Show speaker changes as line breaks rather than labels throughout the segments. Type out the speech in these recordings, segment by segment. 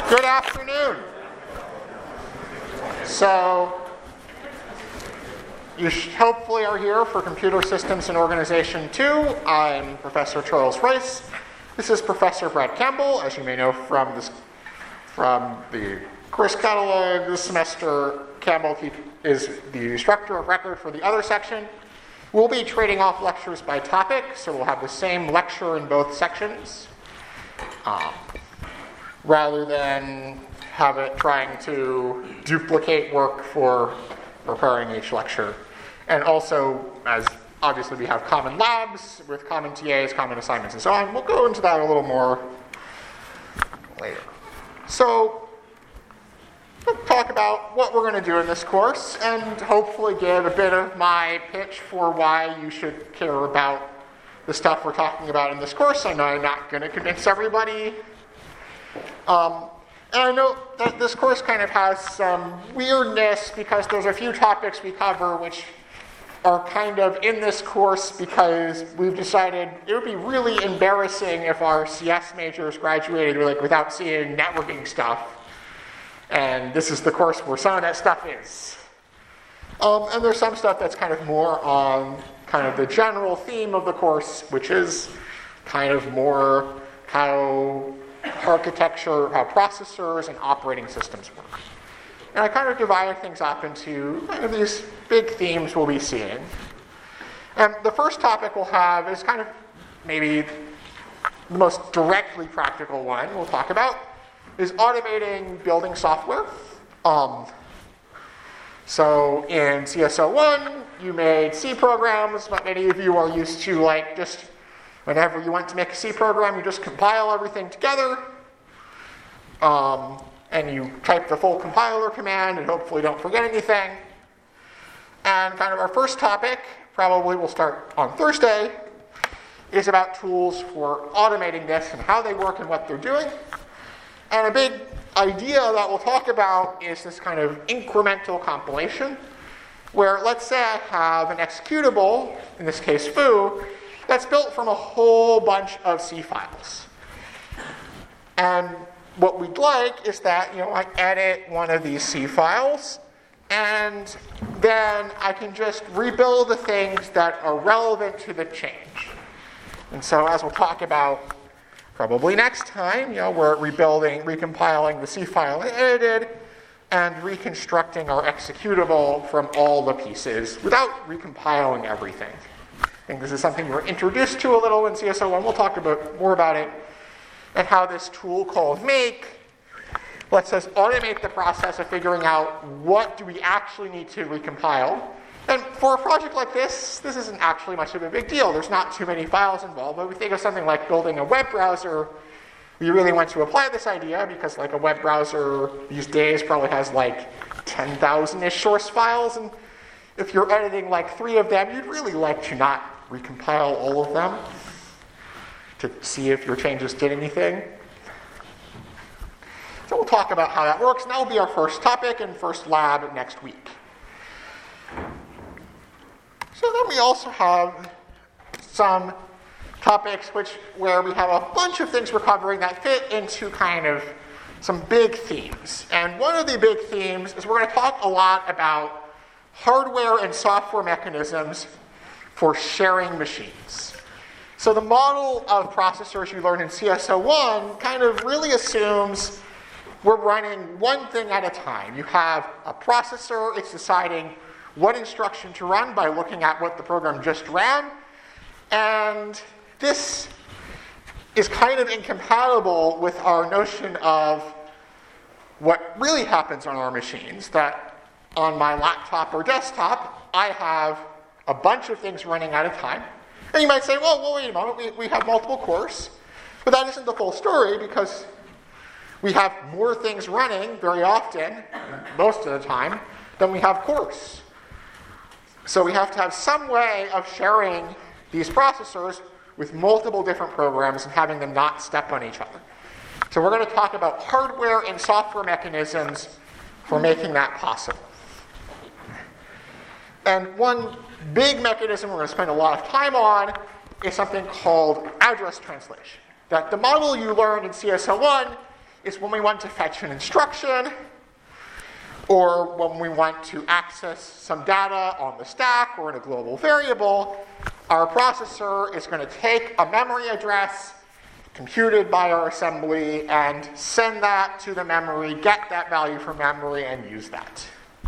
Good afternoon. So, you hopefully are here for Computer Systems and Organization 2. I'm Professor Charles Rice. This is Professor Brad Campbell, as you may know from the course catalog this semester. Campbell is the instructor of record for the other section. We'll be trading off lectures by topic, so we'll have the same lecture in both sections, rather than have it trying to duplicate work for preparing each lecture. And also, as obviously we have common labs with common TAs, common assignments, and so on. We'll go into that a little more later. So, let's talk about what we're going to do in this course and hopefully give a bit of my pitch for why you should care about the stuff we're talking about in this course. I know I'm not going to convince everybody. And I know that this course kind of has some weirdness because there's a few topics we cover which are kind of in this course because we've decided it would be really embarrassing if our CS majors graduated without seeing networking stuff. And this is the course where some of that stuff is. And there's some stuff that's kind of more on kind of the general theme of the course, which is kind of more how architecture, how processors and operating systems work. And I kind of divided things up into kind of these big themes we'll be seeing. And the first topic we'll have is kind of maybe the most directly practical one we'll talk about, is automating building software. So in CSO1, you made C programs, but many of you are used to just whenever you want to make a C program, you just compile everything together, and you type the full compiler command and hopefully don't forget anything. And kind of our first topic, probably we'll start on Thursday, is about tools for automating this and how they work and what they're doing. And a big idea that we'll talk about is this kind of incremental compilation, where let's say I have an executable, in this case foo, that's built from a whole bunch of C files. And what we'd like is that, I edit one of these C files, and then I can just rebuild the things that are relevant to the change. And so as we'll talk about probably next time, we're recompiling the C file I edited, and reconstructing our executable from all the pieces without recompiling everything. I think this is something we're introduced to a little in CSO1. We'll talk more about it and how this tool called make lets us automate the process of figuring out what do we actually need to recompile. And for a project like this isn't actually much of a big deal. There's not too many files involved, but we think of something like building a web browser. We really want to apply this idea because a web browser these days probably has 10,000-ish source files, and if you're editing 3 of them, you'd really like to not recompile all of them to see if your changes did anything. So we'll talk about how that works, and that will be our first topic and first lab next week. So then we also have some topics where we have a bunch of things we're covering that fit into kind of some big themes. And one of the big themes is we're going to talk a lot about hardware and software mechanisms for sharing machines. So the model of processors you learn in CSO1 kind of really assumes we're running one thing at a time. You have a processor, it's deciding what instruction to run by looking at what the program just ran, and this is kind of incompatible with our notion of what really happens on our machines, that on my laptop or desktop, I have a bunch of things running at a time. And you might say, well wait a moment, we have multiple cores. But that isn't the full story because we have more things running very often, most of the time, than we have cores. So we have to have some way of sharing these processors with multiple different programs and having them not step on each other. So we're going to talk about hardware and software mechanisms for making that possible. And one big mechanism we're going to spend a lot of time on is something called address translation. That the model you learned in CSO1 is when we want to fetch an instruction, or when we want to access some data on the stack or in a global variable. Our processor is going to take a memory address computed by our assembly and send that to the memory, get that value from memory, and use that.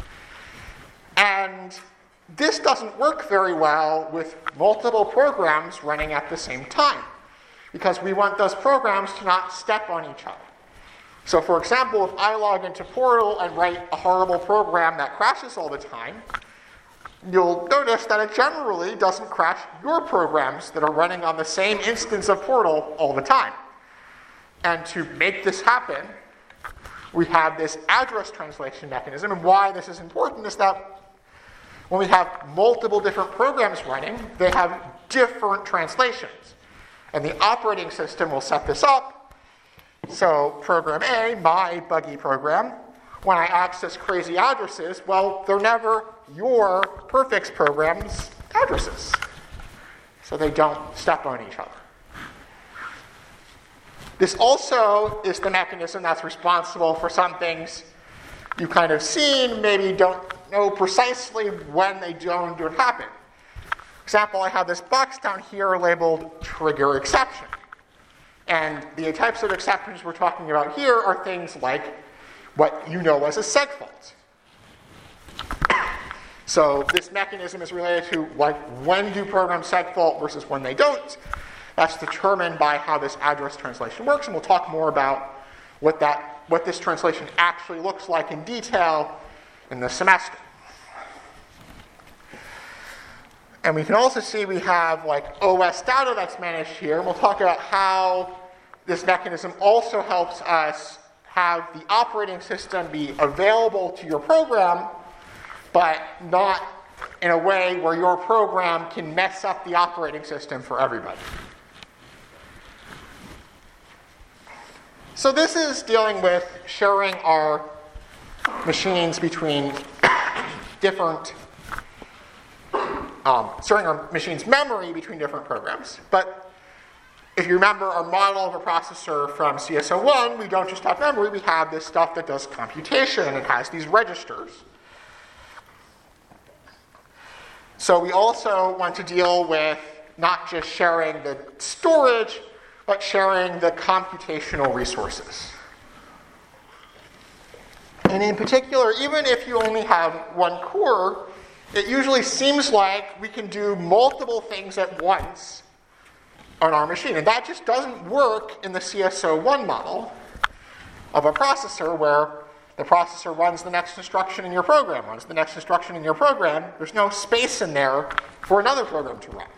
And this doesn't work very well with multiple programs running at the same time, because we want those programs to not step on each other. So for example, if I log into Portal and write a horrible program that crashes all the time, you'll notice that it generally doesn't crash your programs that are running on the same instance of Portal all the time. And to make this happen, we have this address translation mechanism. And why this is important is that when we have multiple different programs running, they have different translations. And the operating system will set this up. So program A, my buggy program, when I access crazy addresses, well, they're never your Perfix program's addresses. So they don't step on each other. This also is the mechanism that's responsible for some things you've kind of seen, maybe don't know precisely when they don't happen. For example, I have this box down here labeled trigger exception. And the types of exceptions we're talking about here are things like what you know as a segfault. So this mechanism is related to like when do programs segfault versus when they don't. That's determined by how this address translation works, and we'll talk more about what this translation actually looks like in detail in the semester. And we can also see we have like OS data that's managed here, and we'll talk about how this mechanism also helps us have the operating system be available to your program, but not in a way where your program can mess up the operating system for everybody. So this is dealing with sharing our machines between different, sharing our machine's memory between different programs. But if you remember our model of a processor from CS01, we don't just have memory, we have this stuff that does computation, and it has these registers. So we also want to deal with not just sharing the storage, but sharing the computational resources. And in particular, even if you only have one core, it usually seems like we can do multiple things at once on our machine. And that just doesn't work in the CS01 model of a processor where the processor runs the next instruction in your program, runs the next instruction in your program. There's no space in there for another program to run.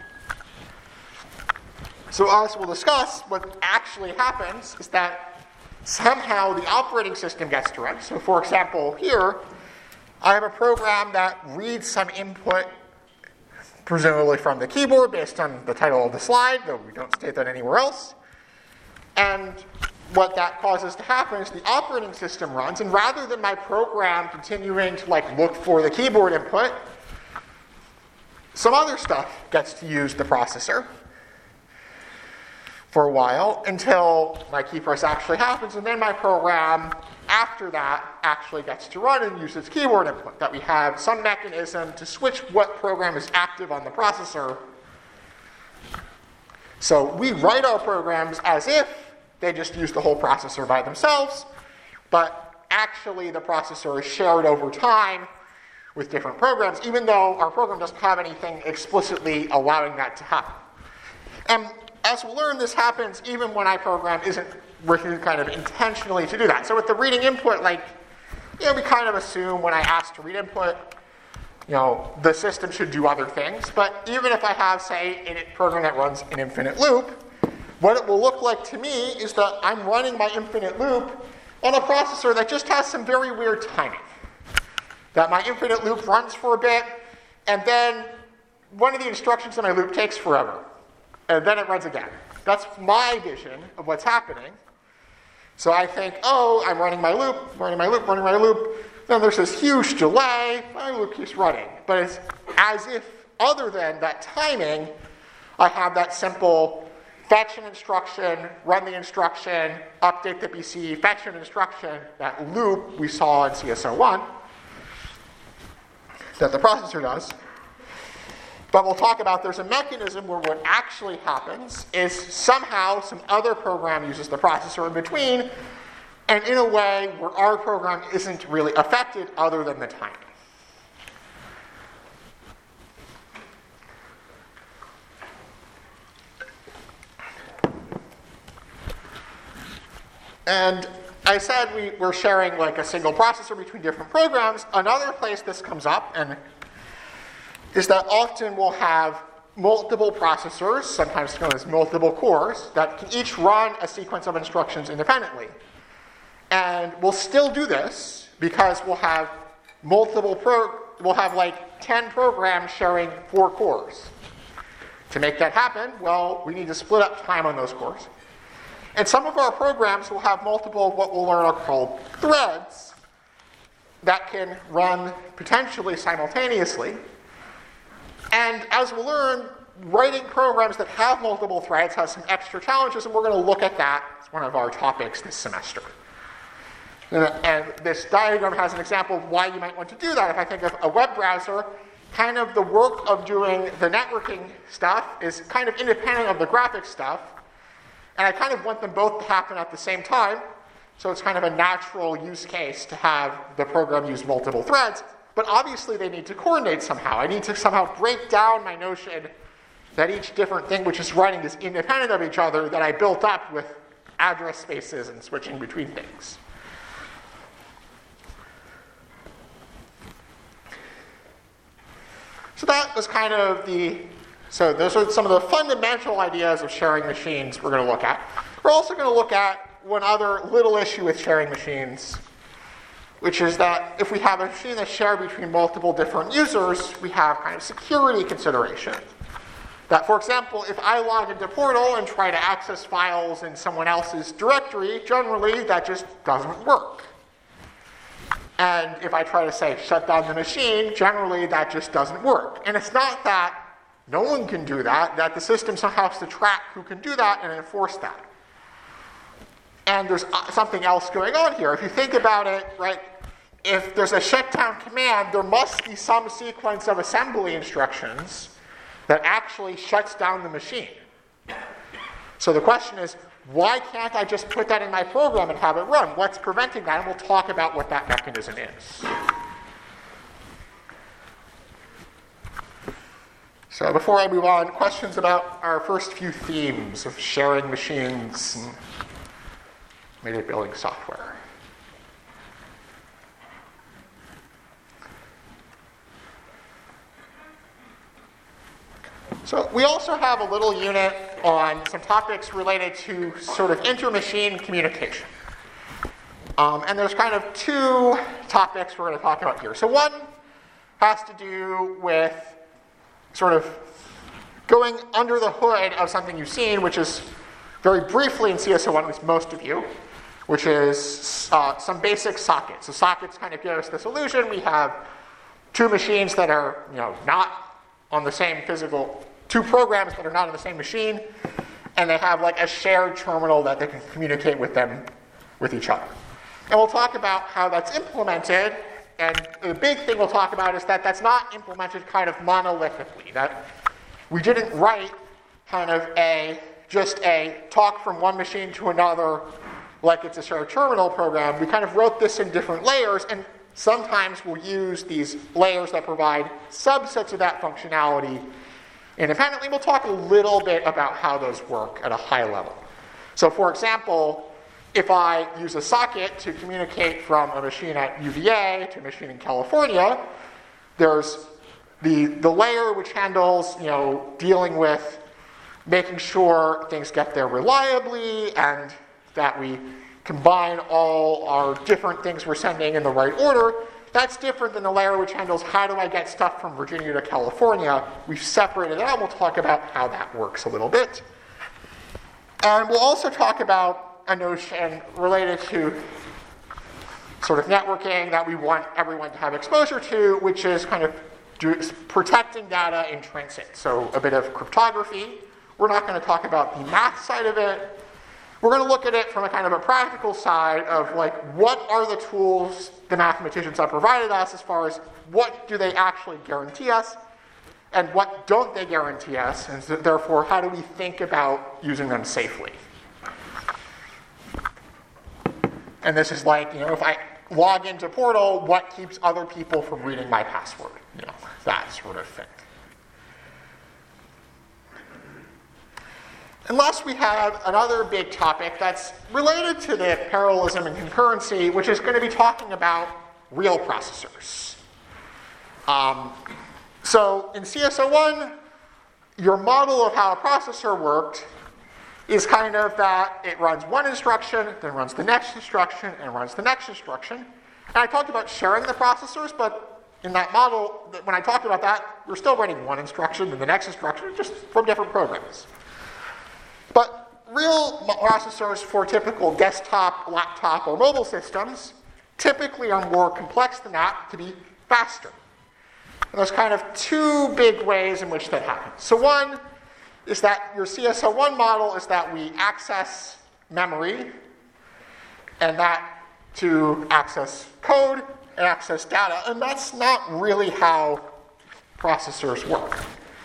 So as we'll discuss, what actually happens is that somehow the operating system gets to run. So for example, here, I have a program that reads some input presumably from the keyboard based on the title of the slide, though we don't state that anywhere else. And what that causes to happen is the operating system runs, and rather than my program continuing to look for the keyboard input, some other stuff gets to use the processor for a while until my key press actually happens, and then my program after that actually gets to run and use its keyboard input, that we have some mechanism to switch what program is active on the processor. So we write our programs as if they just use the whole processor by themselves, but actually the processor is shared over time with different programs, even though our program doesn't have anything explicitly allowing that to happen. And as we'll learn, this happens even when my program isn't written kind of intentionally to do that. So with the reading input, we kind of assume when I ask to read input, the system should do other things. But even if I have, say, a program that runs an infinite loop, what it will look like to me is that I'm running my infinite loop on a processor that just has some very weird timing. That my infinite loop runs for a bit, and then one of the instructions in my loop takes forever. And then it runs again. That's my vision of what's happening. So I think, I'm running my loop. Then there's this huge delay. My loop keeps running. But it's as if, other than that timing, I have that simple fetch an instruction, run the instruction, update the PC, fetch an instruction, that loop we saw in CSO1 that the processor does. But we'll talk about there's a mechanism where what actually happens is somehow some other program uses the processor in between, and in a way where our program isn't really affected other than the timing. And I said we're sharing like a single processor between different programs. Another place this comes up and is that often we'll have multiple processors, sometimes known as multiple cores, that can each run a sequence of instructions independently. And we'll still do this because we'll have like 10 programs sharing 4 cores. To make that happen, well, we need to split up time on those cores. And some of our programs will have multiple, what we'll learn are called threads, that can run potentially simultaneously. And as we'll learn, writing programs that have multiple threads has some extra challenges, and we're going to look at that as one of our topics this semester. And this diagram has an example of why you might want to do that. If I think of a web browser, kind of the work of doing the networking stuff is kind of independent of the graphics stuff, and I kind of want them both to happen at the same time, so it's kind of a natural use case to have the program use multiple threads. But obviously they need to coordinate somehow. I need to somehow break down my notion that each different thing which is running is independent of each other that I built up with address spaces and switching between things. So that was kind of so those are some of the fundamental ideas of sharing machines we're going to look at. We're also going to look at one other little issue with sharing machines, which is that if we have a machine that's shared between multiple different users, we have kind of security consideration. That, for example, if I log into Portal and try to access files in someone else's directory, generally that just doesn't work. And if I try to, say, shut down the machine, generally that just doesn't work. And it's not that no one can do that the system somehow has to track who can do that and enforce that. And there's something else going on here. If you think about it, right, if there's a shutdown command, there must be some sequence of assembly instructions that actually shuts down the machine. So the question is, why can't I just put that in my program and have it run? What's preventing that? And we'll talk about what that mechanism is. So before I move on, questions about our first few themes of sharing machines and maybe building software. So we also have a little unit on some topics related to sort of inter-machine communication. And there's kind of 2 topics we're going to talk about here. So one has to do with sort of going under the hood of something you've seen, which is very briefly in CSO1, at least most of you, which is some basic sockets. So sockets kind of give us this illusion. We have 2 machines that are, not on the same physical, 2 programs that are not on the same machine, and they have like a shared terminal that they can communicate with each other. And we'll talk about how that's implemented, and the big thing we'll talk about is that that's not implemented kind of monolithically, that we didn't write kind of just a talk from one machine to another like it's a shared terminal program. We kind of wrote this in different layers, and sometimes we'll use these layers that provide subsets of that functionality independently. We'll talk a little bit about how those work at a high level. So for example, if I use a socket to communicate from a machine at UVA to a machine in California, there's the layer which handles, dealing with making sure things get there reliably and that we combine all our different things we're sending in the right order. That's different than the layer which handles how do I get stuff from Virginia to California. We've separated it out. We'll talk about how that works a little bit. And we'll also talk about a notion related to sort of networking that we want everyone to have exposure to, which is kind of protecting data in transit. So a bit of cryptography. We're not going to talk about the math side of it. We're going to look at it from a kind of a practical side of like, what are the tools the mathematicians have provided us as far as what do they actually guarantee us and what don't they guarantee us, and so therefore how do we think about using them safely. And this is like, if I log into Portal, what keeps other people from reading my password? That sort of thing. Unless we have another big topic that's related to the parallelism and concurrency, which is going to be talking about real processors. So in CS01, your model of how a processor worked is kind of that it runs one instruction, then runs the next instruction, and runs the next instruction. And I talked about sharing the processors, but in that model, when I talked about that, we're still running one instruction and the next instruction, just from different programs. But real processors for typical desktop, laptop, or mobile systems typically are more complex than that to be faster. And there's kind of two big ways in which that happens. So one is that your CS01 model is that we access memory, and that to access code and access data, and that's not really how processors work.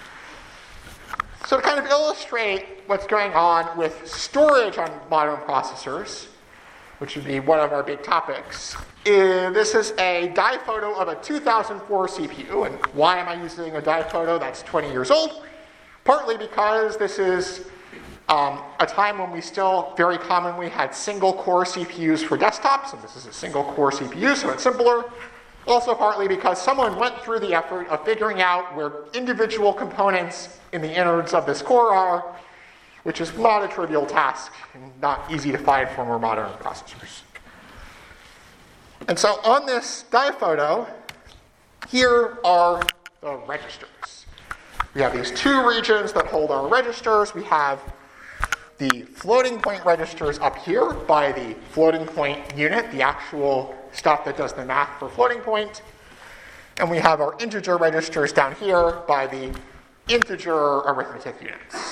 So to kind of illustrate what's going on with storage on modern processors, which would be one of our big topics, this is a die photo of a 2004 CPU. And why am I using a die photo that's 20 years old? Partly because this is a time when we still very commonly had single-core CPUs for desktops, and this is a single-core CPU, so it's simpler. Also partly because someone went through the effort of figuring out where individual components in the innards of this core are, which is not a trivial task and not easy to find for more modern processors. And so on this die photo, here are the registers. We have these two regions that hold our registers. We have the floating point registers up here by the floating point unit, the actual stuff that does the math for floating point. And we have our integer registers down here by the integer arithmetic units.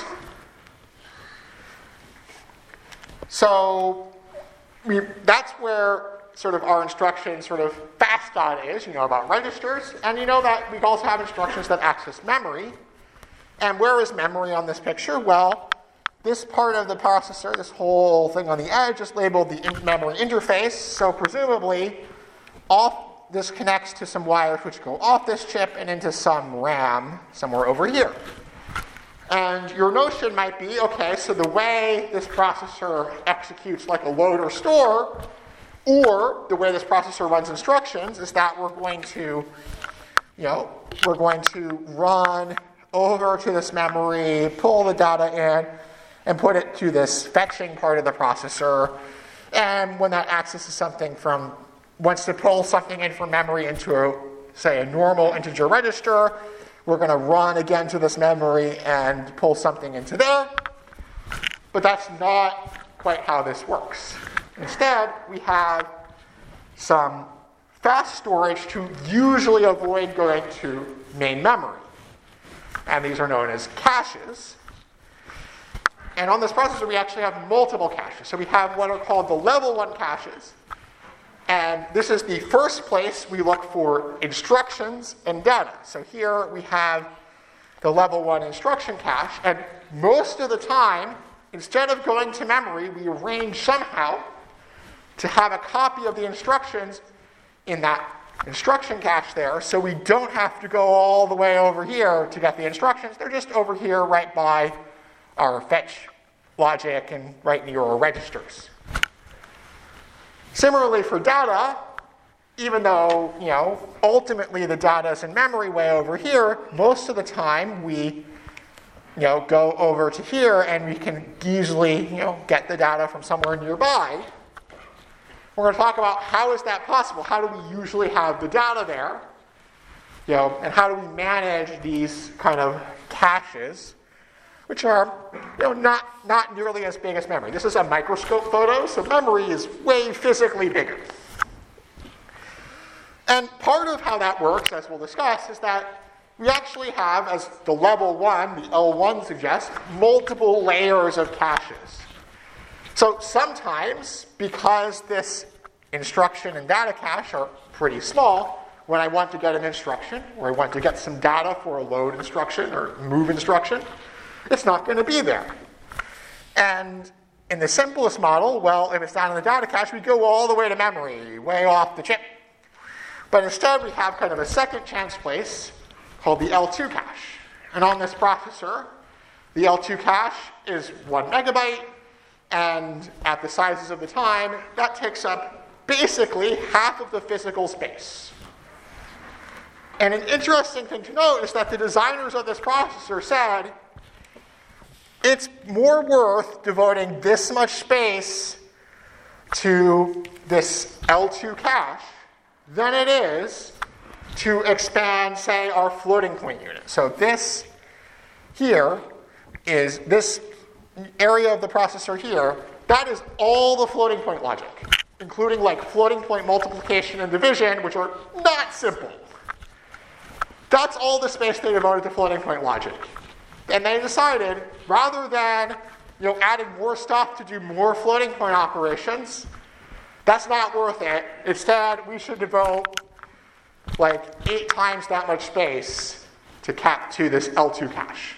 So that's where sort of our instruction sort of fast dot is, about registers. And you know that we also have instructions that access memory. And where is memory on this picture? Well, this part of the processor, this whole thing on the edge, is labeled the memory interface. So presumably, this connects to some wires which go off this chip and into some RAM somewhere over here. And your notion might be, okay, so the way this processor executes like a load or store, or the way this processor runs instructions, is that we're going to run over to this memory, pull the data in, and put it to this fetching part of the processor. And when that accesses something wants to pull something in from memory into, say, a normal integer register, we're going to run again to this memory and pull something into there. But that's not quite how this works. Instead, we have some fast storage to usually avoid going to main memory. And these are known as caches. And on this processor, we actually have multiple caches. So we have what are called the level 1 caches. And this is the first place we look for instructions and data. So here we have the level 1 instruction cache. And most of the time, instead of going to memory, we arrange somehow to have a copy of the instructions in that instruction cache there, so we don't have to go all the way over here to get the instructions. They're just over here right by our fetch logic and right near our registers. Similarly for data, even though, ultimately the data is in memory way over here, most of the time we, go over to here and we can easily, get the data from somewhere nearby. We're going to talk about how is that possible? How do we usually have the data there? And how do we manage these kind of caches, which are not nearly as big as memory. This is a microscope photo, so memory is way physically bigger. And part of how that works, as we'll discuss, is that we actually have, as the level 1, the L1 suggests, multiple layers of caches. So sometimes, because this instruction and data cache are pretty small, when I want to get an instruction, or I want to get some data for a load instruction or move instruction, it's not going to be there. And in the simplest model, well, if it's not in the data cache, we go all the way to memory, way off the chip. But instead, we have kind of a second chance place called the L2 cache. And on this processor, the L2 cache is 1 megabyte, and at the sizes of the time, that takes up basically half of the physical space. And an interesting thing to note is that the designers of this processor said, it's more worth devoting this much space to this L2 cache than it is to expand, say, our floating point unit. So this here is this area of the processor here, that is all the floating point logic, including like floating point multiplication and division, which are not simple. That's all the space they devoted to floating point logic. And they decided, rather than adding more stuff to do more floating point operations, that's not worth it. Instead, we should devote like 8 times that much space to this L2 cache.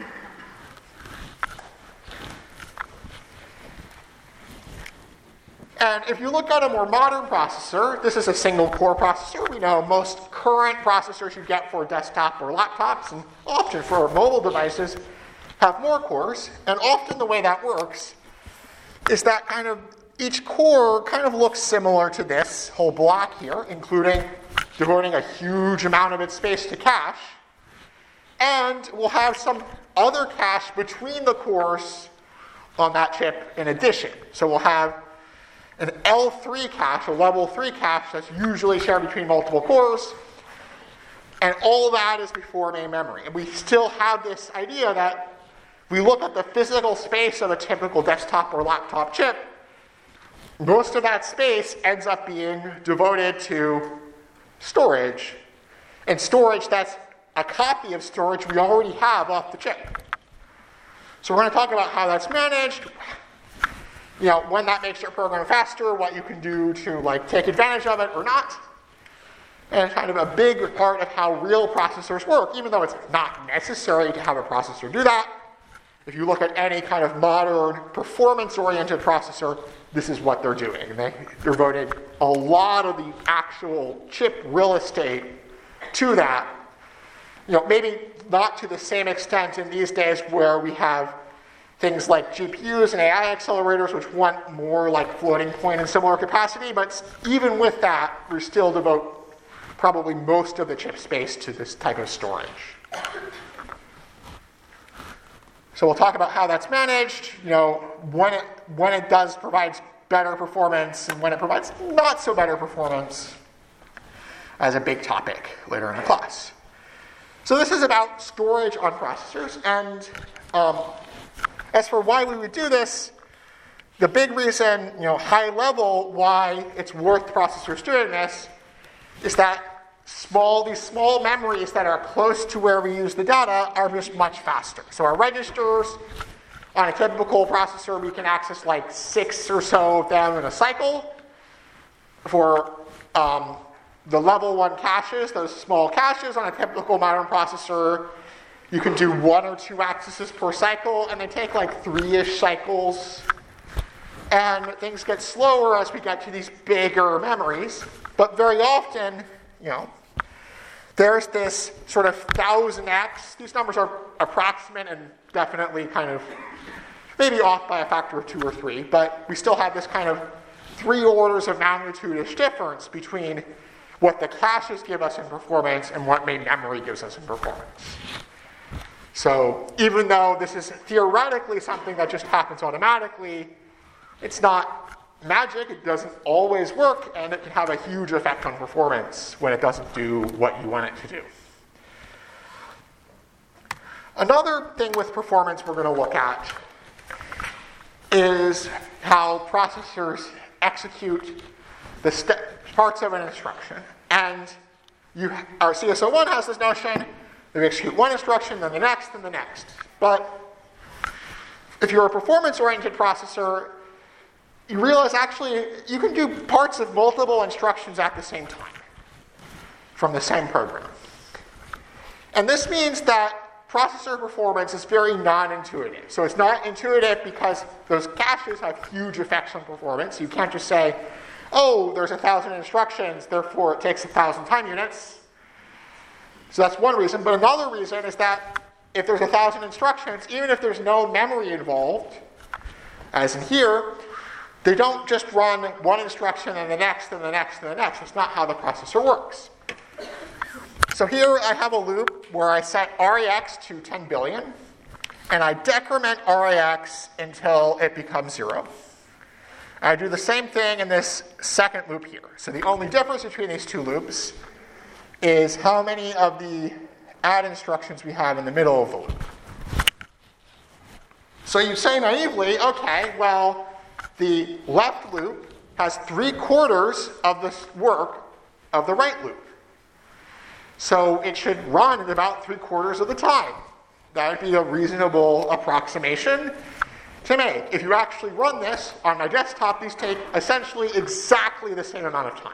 And if you look at a more modern processor, this is a single core processor. We know most current processors you get for desktop or laptops, and often for mobile devices, have more cores. And often the way that works is that each core kind of looks similar to this whole block here, including devoting a huge amount of its space to cache. And we'll have some other cache between the cores on that chip in addition. So we'll have an L3 cache, a level 3 cache, that's usually shared between multiple cores. And all that is before main memory. And we still have this idea that we look at the physical space of a typical desktop or laptop chip, most of that space ends up being devoted to storage. And storage, that's a copy of storage we already have off the chip. So we're going to talk about how that's managed, when that makes your program faster, what you can do to take advantage of it or not. And kind of a big part of how real processors work, even though it's not necessary to have a processor do that. If you look at any kind of modern performance-oriented processor, this is what they're doing. They devoted a lot of the actual chip real estate to that. Maybe not to the same extent in these days where we have things like GPUs and AI accelerators, which want more like floating point and similar capacity, but even with that, we still devote probably most of the chip space to this type of storage. So we'll talk about how that's managed, when it does provide better performance and when it provides not so better performance as a big topic later in the class. So this is about storage on processors, and as for why we would do this, the big reason, high level, why it's worth processors doing this is that these small memories that are close to where we use the data are just much faster. So our registers, on a typical processor, we can access 6 or so of them in a cycle. For the level 1 caches, those small caches on a typical modern processor, you can do 1 or 2 accesses per cycle, and they take 3-ish cycles. And things get slower as we get to these bigger memories. But very often, there's this sort of 1000x. These numbers are approximate and definitely kind of maybe off by a factor of 2 or 3, but we still have this kind of 3 orders of magnitude-ish difference between what the caches give us in performance and what main memory gives us in performance. So even though this is theoretically something that just happens automatically, it's not magic. It doesn't always work, and it can have a huge effect on performance when it doesn't do what you want it to do. Another thing with performance we're going to look at is how processors execute the parts of an instruction. And our CSO1 has this notion You execute one instruction, then the next, then the next. But if you're a performance-oriented processor, you realize actually you can do parts of multiple instructions at the same time from the same program. And this means that processor performance is very non-intuitive. So it's not intuitive because those caches have huge effects on performance. You can't just say, oh, there's 1,000 instructions, therefore it takes 1,000 time units. So that's one reason. But another reason is that if there's 1,000 instructions, even if there's no memory involved, as in here, they don't just run one instruction and the next and the next and the next. That's not how the processor works. So here I have a loop where I set REX to 10 billion, and I decrement REX until it becomes 0. I do the same thing in this second loop here. So the only difference between these two loops is how many of the add instructions we have in the middle of the loop. So you say naively, okay, well, the left loop has 3/4 of the work of the right loop. So it should run at about 3/4 of the time. That would be a reasonable approximation to make. If you actually run this on my desktop, these take essentially exactly the same amount of time.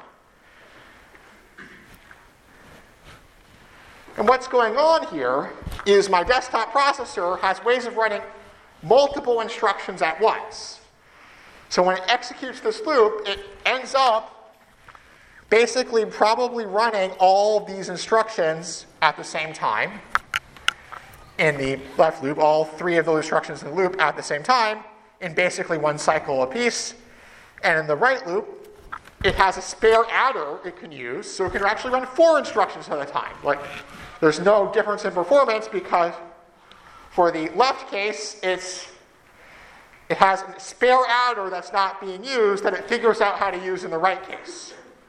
And what's going on here is my desktop processor has ways of running multiple instructions at once. So when it executes this loop, it ends up basically probably running all these instructions at the same time. In the left loop, all 3 of those instructions in the loop at the same time in basically one cycle apiece. And in the right loop, it has a spare adder it can use, so it can actually run 4 instructions at a time. Like, there's no difference in performance because for the left case, it has a spare adder that's not being used that it figures out how to use in the right case.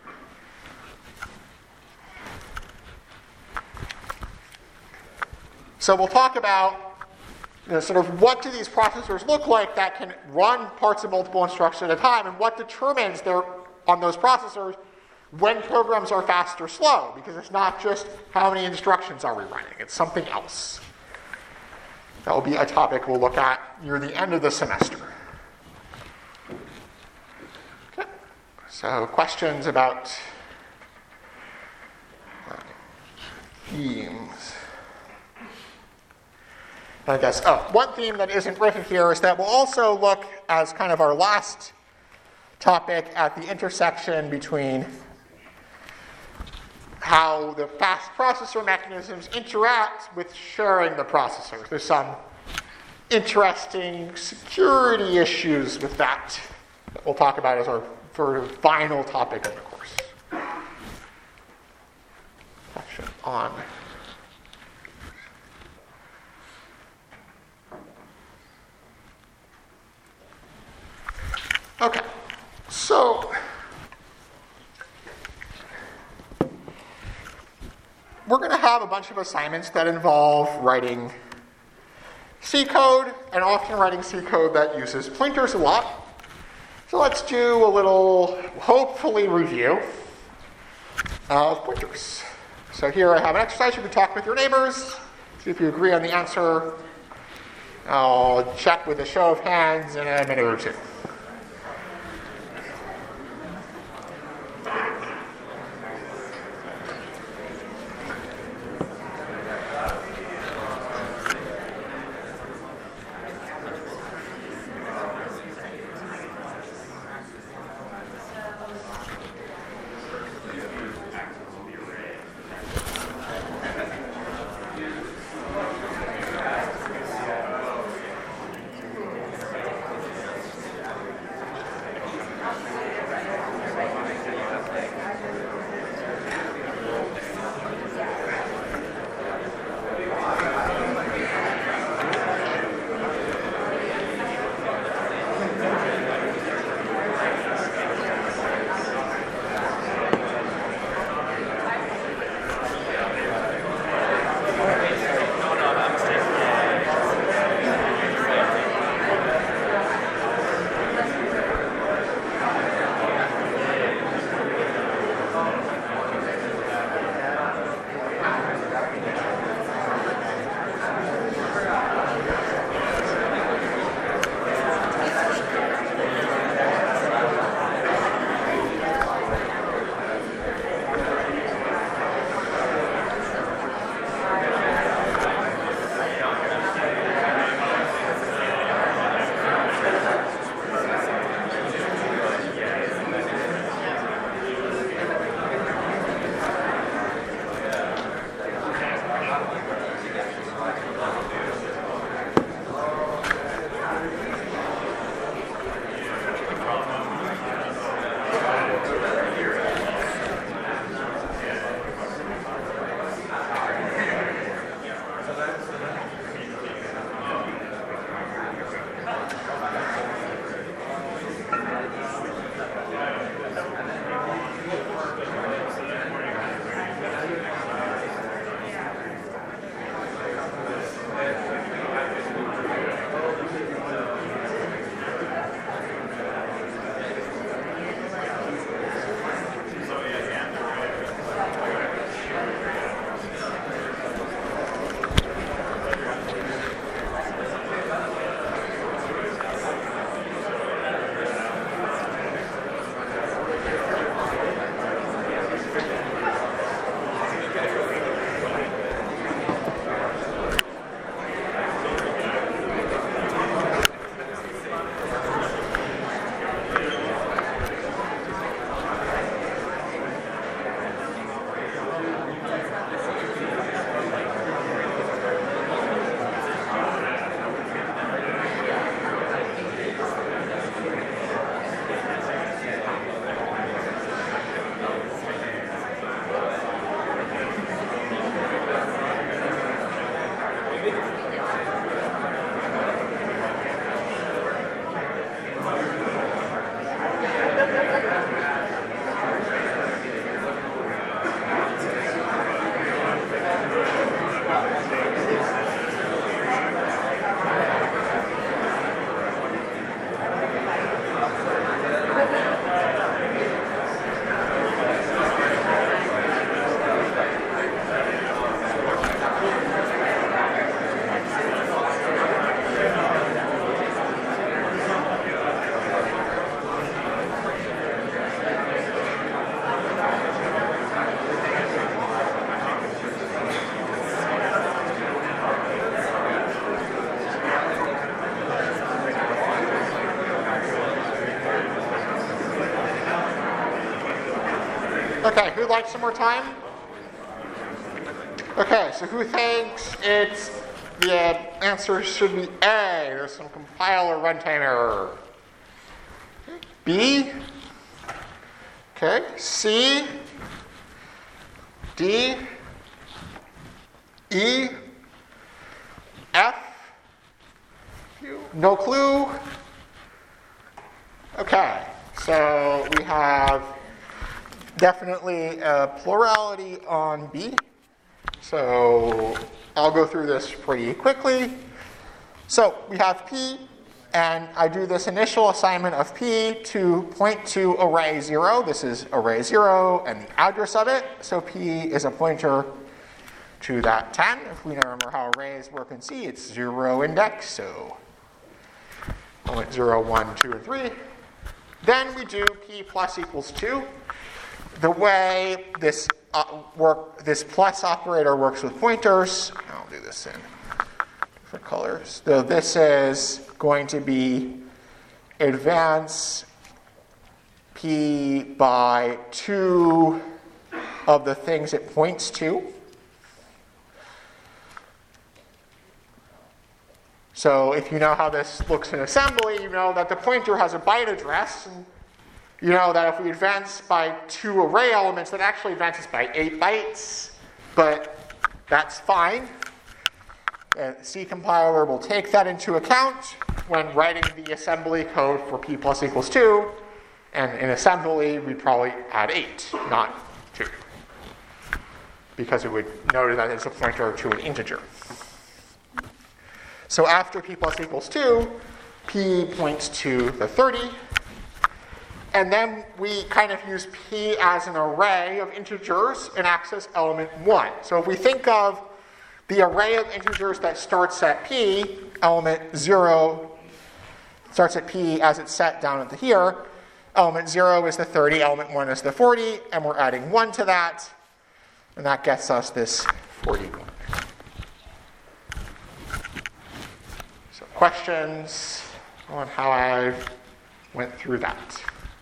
So we'll talk about sort of what do these processors look like that can run parts of multiple instructions at a time, and what determines on those processors when programs are fast or slow, because it's not just how many instructions are we running, it's something else. That will be a topic we'll look at near the end of the semester. Okay. So questions about themes. I guess, one theme that isn't written here is that we'll also look as kind of our last topic at the intersection between how the fast processor mechanisms interact with sharing the processors. There's some interesting security issues with that we'll talk about as our sort of final topic of the course. Question on. Okay, so we're going to have a bunch of assignments that involve writing C code, and often writing C code that uses pointers a lot. So let's do a little, hopefully, review of pointers. So here I have an exercise. You can talk with your neighbors, see if you agree on the answer. I'll check with a show of hands in a minute or two. Okay, who'd like some more time? Okay, so who thinks the answer should be A? There's some compiler runtime error. B? Okay, C? D? E? F? No clue? Okay, so we have definitely a plurality on B. So I'll go through this pretty quickly. So we have P, and I do this initial assignment of P to point to array 0. This is array 0 and the address of it. So P is a pointer to that 10. If we remember how arrays work in C, it's 0 index, so point 0, 1, 2, and 3. Then we do P plus equals 2. The way this plus operator works with pointers, I'll do this in different colors. So this is going to be advance P by 2 of the things it points to. So if you know how this looks in assembly, you know that the pointer has a byte address. And you know that if we advance by 2 array elements, that actually advances by 8 bytes. But that's fine. The C compiler will take that into account when writing the assembly code for P plus equals 2. And in assembly, we'd probably add 8, not 2. Because it would note that it's a pointer to an integer. So after P plus equals 2, P points to the 30. And then we kind of use P as an array of integers and access element 1. So if we think of the array of integers that starts at P, element 0 starts at P as it's set down at here. Element 0 is the 30, element 1 is the 40, and we're adding 1 to that. And that gets us this 41. Questions on how I went through that?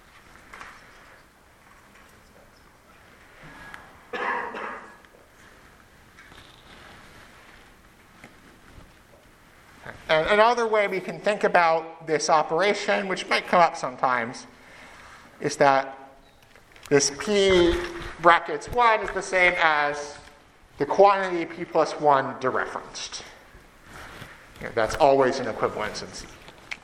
And another way we can think about this operation, which might come up sometimes, is that this P brackets 1 is the same as the quantity P plus 1 dereferenced. That's always an equivalence in C.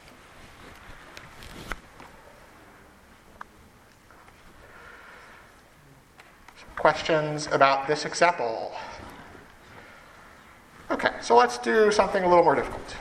Questions about this example? Okay, so let's do something a little more difficult.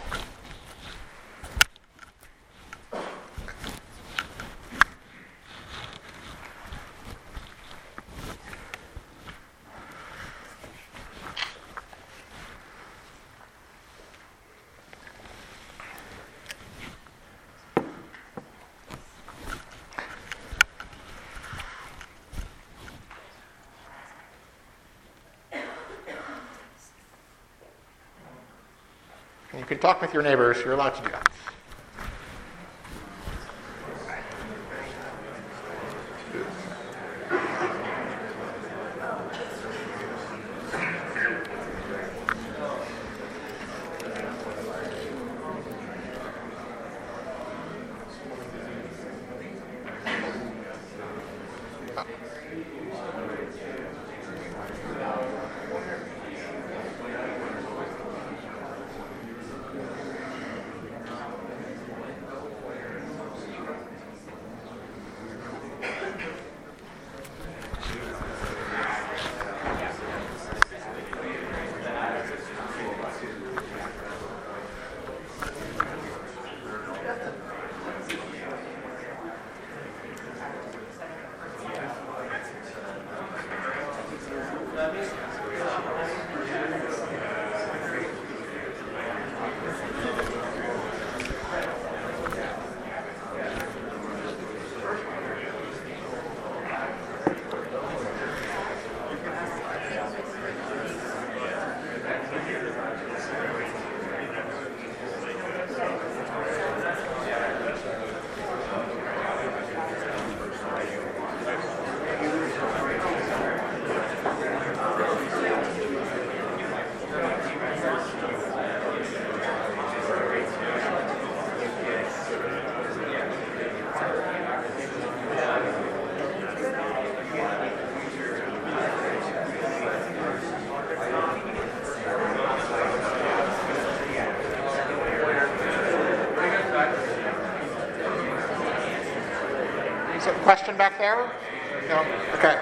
You can talk with your neighbors. You're allowed to do that. question back there? No? Okay.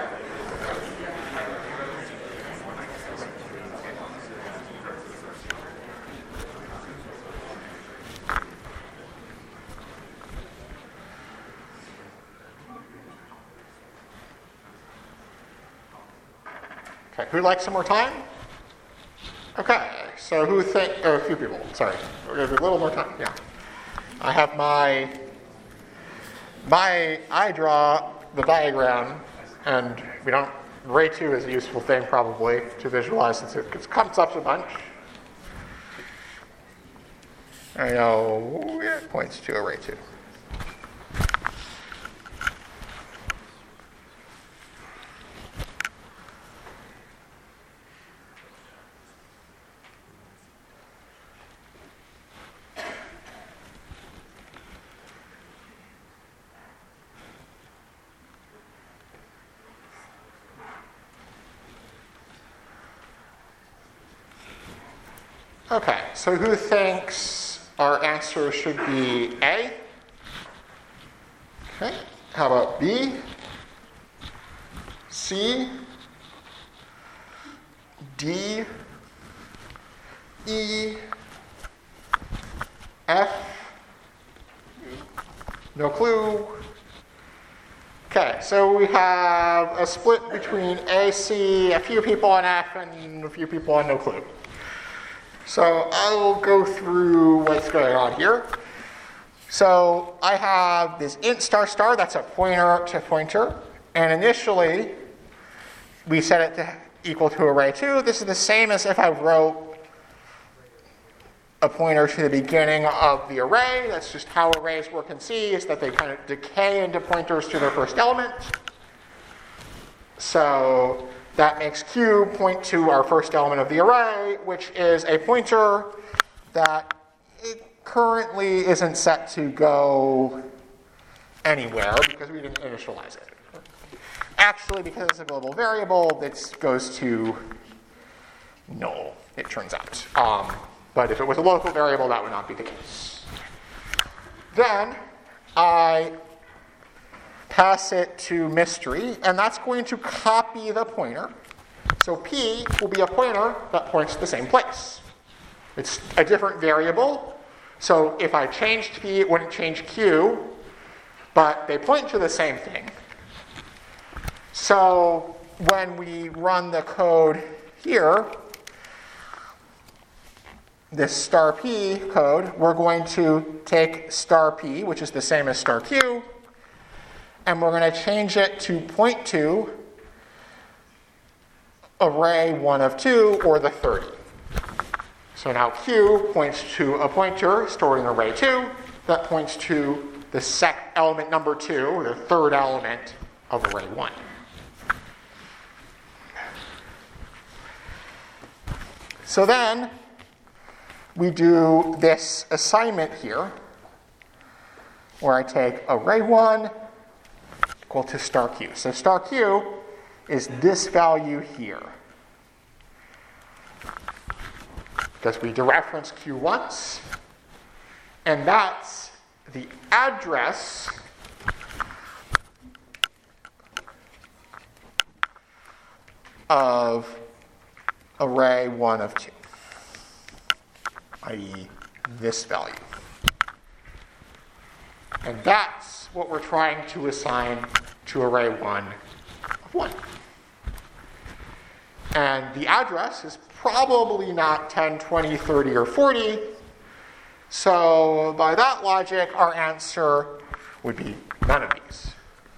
Okay, who'd like some more time? Okay, so who a few people, sorry. We're gonna do a little more time, yeah. I have I draw the diagram, and array 2 is a useful thing probably to visualize since it comes up a bunch. I know it points to array 2. Okay, so who thinks our answer should be A? Okay, how about B? C? D? E? F? No clue. Okay, so we have a split between A, C, a few people on F, and a few people on no clue. So I will go through what's going on here. So I have this int star star, that's a pointer to pointer. And initially, we set it to equal to array 2. This is the same as if I wrote a pointer to the beginning of the array. That's just how arrays work in C, is that they kind of decay into pointers to their first element. So that makes Q point to our first element of the array, which is a pointer that it currently isn't set to go anywhere because we didn't initialize it. Actually, because it's a global variable, this goes to null, it turns out. But if it was a local variable, that would not be the case. Then I pass it to mystery, and that's going to copy the pointer. So P will be a pointer that points to the same place. It's a different variable. So if I changed P, it wouldn't change Q, but they point to the same thing. So when we run the code here, this star P code, we're going to take star P, which is the same as star Q, and we're going to change it to point to array 1 of 2, or the 30. So now Q points to a pointer stored in array 2 that points to the element number 2, the third element of array 1. So then we do this assignment here, where I take array 1 equal to star Q. So star Q is this value here, because we dereference Q once, and that's the address of array 1 of 2, i.e. this value. And that's what we're trying to assign to array 1 of 1. And the address is probably not 10, 20, 30, or 40. So by that logic, our answer would be none of these.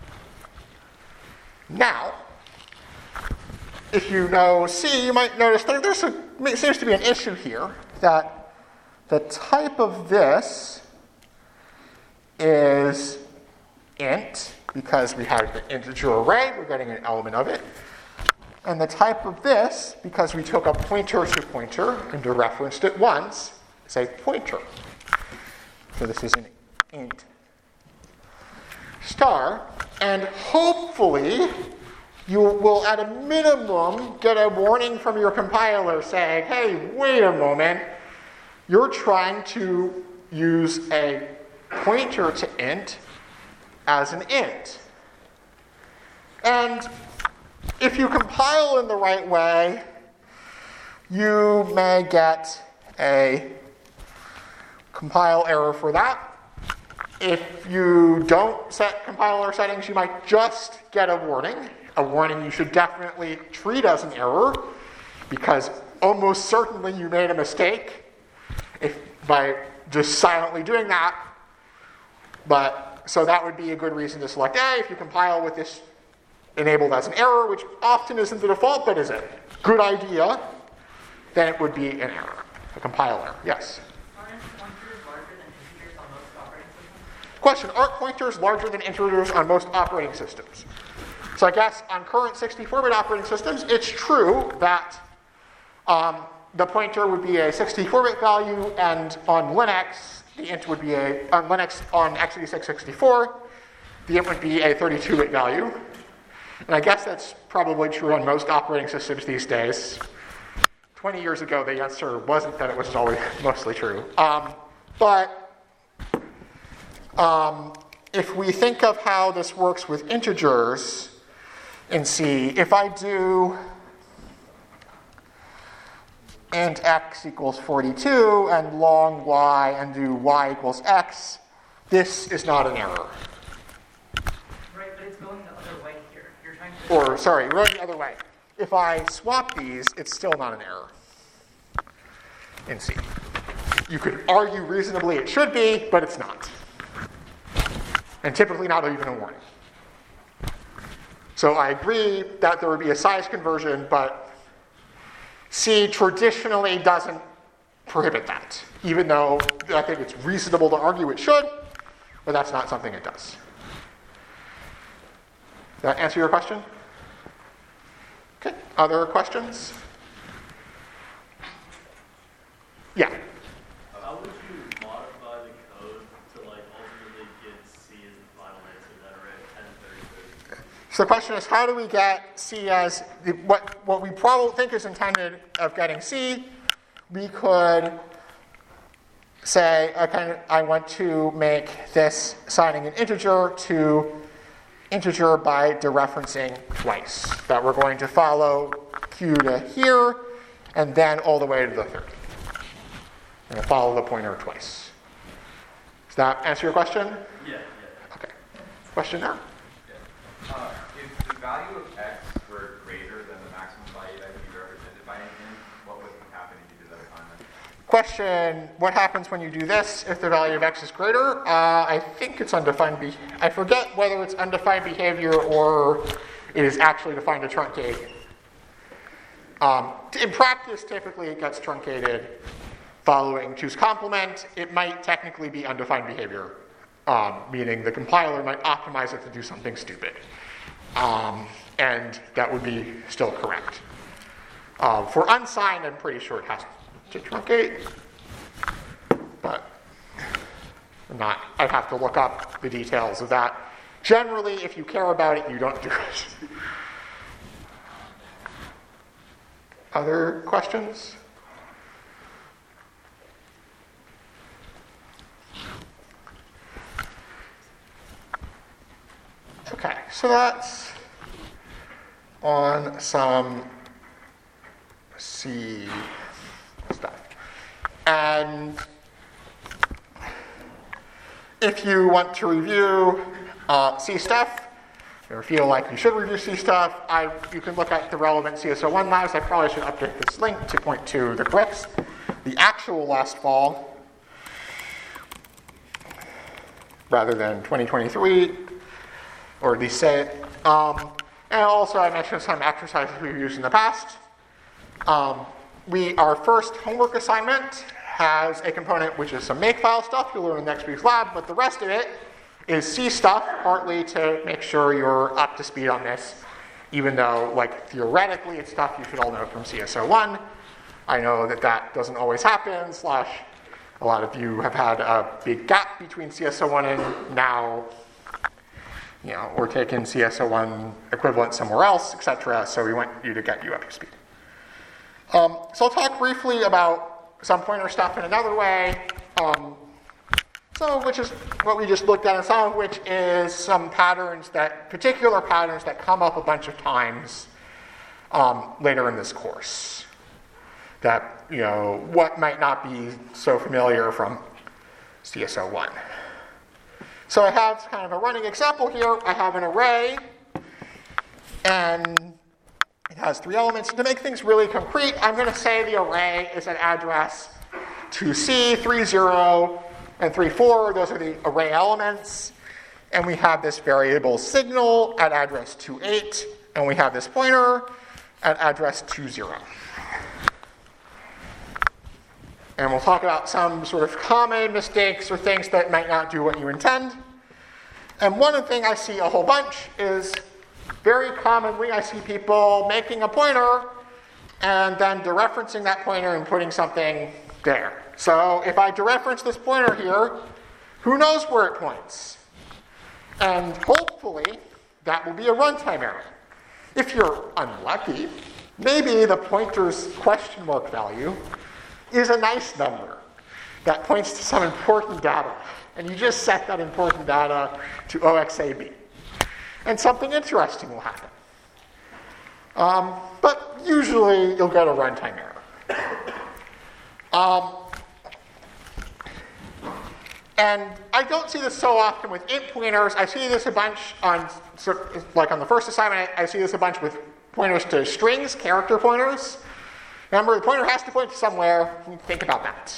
Now, if you know C, you might notice there seems to be an issue here, that the type of this is int, because we have an integer array, we're getting an element of it. And the type of this, because we took a pointer to pointer and dereferenced it once, is a pointer. So this is an int star, and hopefully you will, at a minimum, get a warning from your compiler saying, hey, wait a moment, you're trying to use a pointer to int as an int. And if you compile in the right way, you may get a compile error for that. If you don't set compiler settings, you might just get a warning. A warning you should definitely treat as an error, because almost certainly you made a mistake by just silently doing that. So that would be a good reason to select A. If you compile with this enabled as an error, which often isn't the default, but is a good idea, then it would be an error, a compile error. Yes?
Aren't pointers larger than integers on most operating systems?
Question, are pointers larger than integers on most operating systems? So I guess on current 64-bit operating systems, it's true that the pointer would be a 64-bit value, and on Linux, the int would be on x86 64, the int would be a 32-bit value. And I guess that's probably true on most operating systems these days. 20 years ago, the answer wasn't that it was always mostly true. But if we think of how this works with integers in C, if I do int x equals 42 and long y and do y equals x, this is not an error.
Right, but it's going the other way here. You're trying to...
Or, sorry, going the other way. If I swap these, it's still not an error in C. You could argue reasonably it should be, but it's not. And typically not even a warning. So I agree that there would be a size conversion, but C traditionally doesn't prohibit that, even though I think it's reasonable to argue it should, but that's not something it does. Does that answer your question? Okay, other questions? Yeah.
How would you modify the code to ultimately get C as the final answer that array of 10, 30, 30?
So the question is, how do we get C as what we probably think is intended of getting C? We could say, I want to make this assigning an integer to integer by dereferencing twice. That we're going to follow Q to here, and then all the way to the 30. And follow the pointer twice. Does that answer your question?
Yeah.
Okay. Question there?
Yeah. If the value of x were greater than the maximum value that can be represented by an int, what would happen if you did that assignment?
Question, what happens when you do this if the value of x is greater? I think it's undefined behavior. I forget whether it's undefined behavior or it is actually defined to truncate. In practice, typically it gets truncated following choose complement. It might technically be undefined behavior, meaning the compiler might optimize it to do something stupid. And that would be still correct. For unsigned, I'm pretty sure it has to truncate, but I'd have to look up the details of that. Generally, if you care about it, you don't do it. Other questions? Okay, so that's on some C stuff. And if you want to review C stuff, or feel like you should review C stuff, you can look at the relevant CS01 labs. I probably should update this link to point to the correct, the actual last fall, rather than 2023, or at least say it. And also I mentioned some exercises we've used in the past. Our first homework assignment has a component which is some makefile stuff you'll learn in next week's lab, but the rest of it is C stuff, partly to make sure you're up to speed on this, even though, theoretically, it's stuff you should all know from CS01. I know that doesn't always happen, a lot of you have had a big gap between CS01 and now, we're taking CS01 equivalent somewhere else, etc., so we want you to get you up to speed. So I'll talk briefly about some pointer stuff in another way. some of which is what we just looked at, and some of which is some particular patterns that come up a bunch of times later in this course. That, what might not be so familiar from CSO1. So I have kind of a running example here. I have an array, and it has 3 elements. To make things really concrete, I'm going to say the array is an address 2C, 30, and 34. Those are the array elements. And we have this variable signal at address 28, and we have this pointer at address 20. And we'll talk about some sort of common mistakes or things that might not do what you intend. And one thing I see a whole bunch is very commonly I see people making a pointer and then dereferencing that pointer and putting something there. So if I dereference this pointer here, who knows where it points? And hopefully that will be a runtime error. If you're unlucky, maybe the pointer's question mark value is a nice number that points to some important data. And you just set that important data to OXAB. And something interesting will happen. But usually you'll get a runtime error. And I don't see this so often with int pointers. I see this a bunch on the first assignment, I see this a bunch with pointers to strings, character pointers. Remember, the pointer has to point to somewhere. Think about that.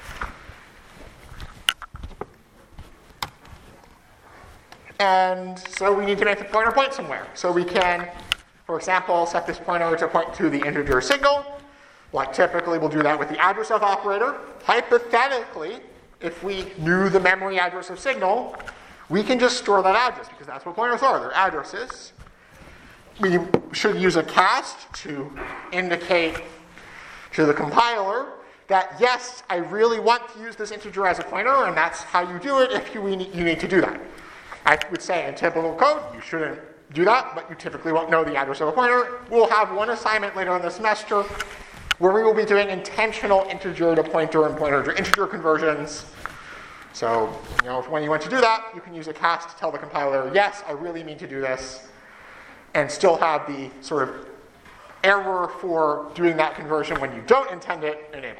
And so we need to make the pointer point somewhere. So we can, for example, set this pointer to point to the integer signal. Like typically we'll do that with the address of operator. Hypothetically, if we knew the memory address of signal, we can just store that address because that's what pointers are. They're addresses. We should use a cast to indicate to the compiler that, yes, I really want to use this integer as a pointer, and that's how you do it if you need to do that. I would say in typical code, you shouldn't do that, but you typically won't know the address of a pointer. We'll have one assignment later in the semester where we will be doing intentional integer to pointer and pointer to integer conversions. So, when you want to do that, you can use a cast to tell the compiler, yes, I really need to do this, and still have the sort of error for doing that conversion when you don't intend it enabled.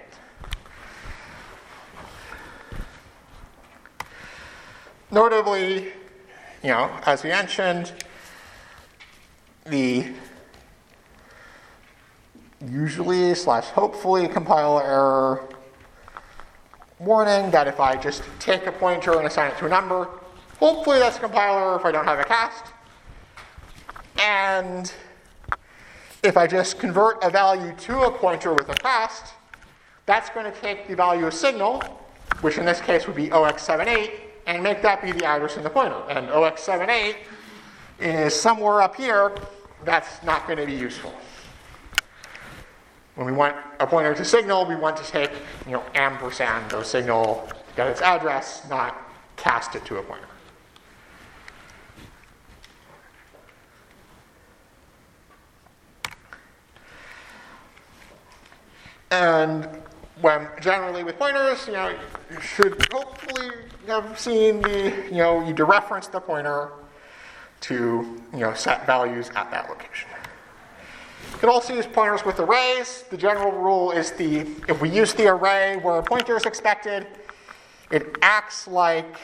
Notably, as we mentioned, the usually/hopefully compiler error warning that if I just take a pointer and assign it to a number, hopefully that's a compiler if I don't have a cast. And if I just convert a value to a pointer with a cast, that's going to take the value of signal, which in this case would be 0x78, and make that be the address in the pointer. And 0x78 is somewhere up here. That's not going to be useful. When we want a pointer to signal, we want to take, ampersand, so signal, get its address, not cast it to a pointer. And when generally with pointers, you should hopefully have seen you dereference the pointer to, set values at that location. You can also use pointers with arrays. The general rule is if we use the array where a pointer is expected, it acts like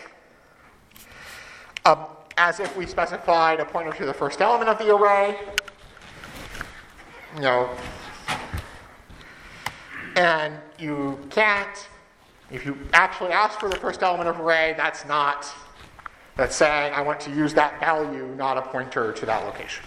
as if we specified a pointer to the first element of the array. And you can't, if you actually ask for the first element of array, that's saying I want to use that value, not a pointer to that location.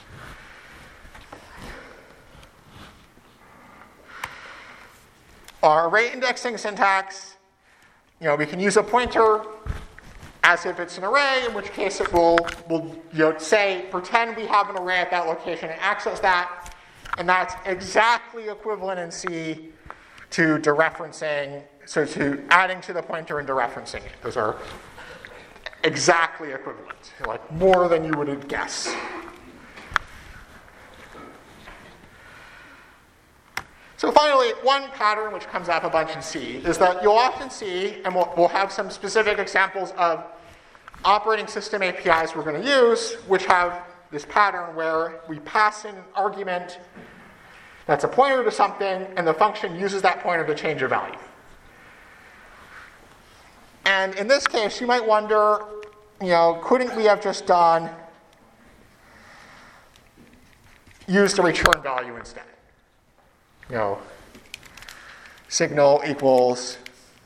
Our array indexing syntax, we can use a pointer as if it's an array, in which case it will say, pretend we have an array at that location and access that. And that's exactly equivalent in C to dereferencing, so to adding to the pointer and dereferencing it. Those are exactly equivalent, like more than you would guess. So finally, one pattern which comes up a bunch in C is that you'll often see, and we'll have some specific examples of operating system APIs we're going to use, which have this pattern where we pass in an argument that's a pointer to something, and the function uses that pointer to change a value. And in this case, you might wonder, couldn't we have just used a return value instead? Signal equals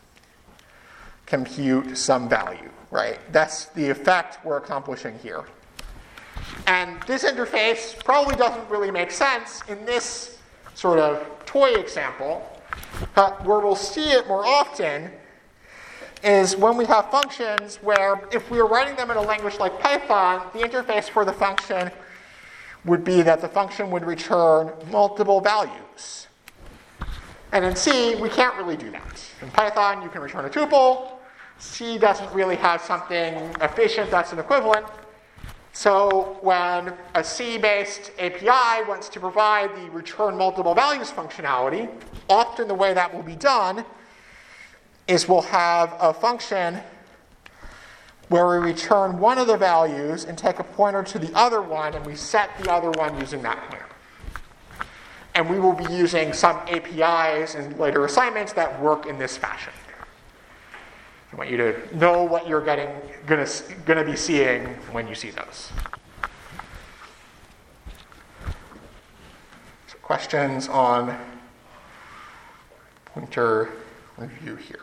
compute some value, right? That's the effect we're accomplishing here. And this interface probably doesn't really make sense in this sort of toy example. Where we'll see it more often is when we have functions where if we were writing them in a language like Python, the interface for the function would be that the function would return multiple values. And in C, we can't really do that. In Python, you can return a tuple. C doesn't really have something efficient that's an equivalent. So when a C-based API wants to provide the return multiple values functionality, often the way that will be done is we'll have a function where we return one of the values and take a pointer to the other one, and we set the other one using that pointer. And we will be using some APIs in later assignments that work in this fashion. I want you to know what you're going to be seeing when you see those. So questions on pointer review here.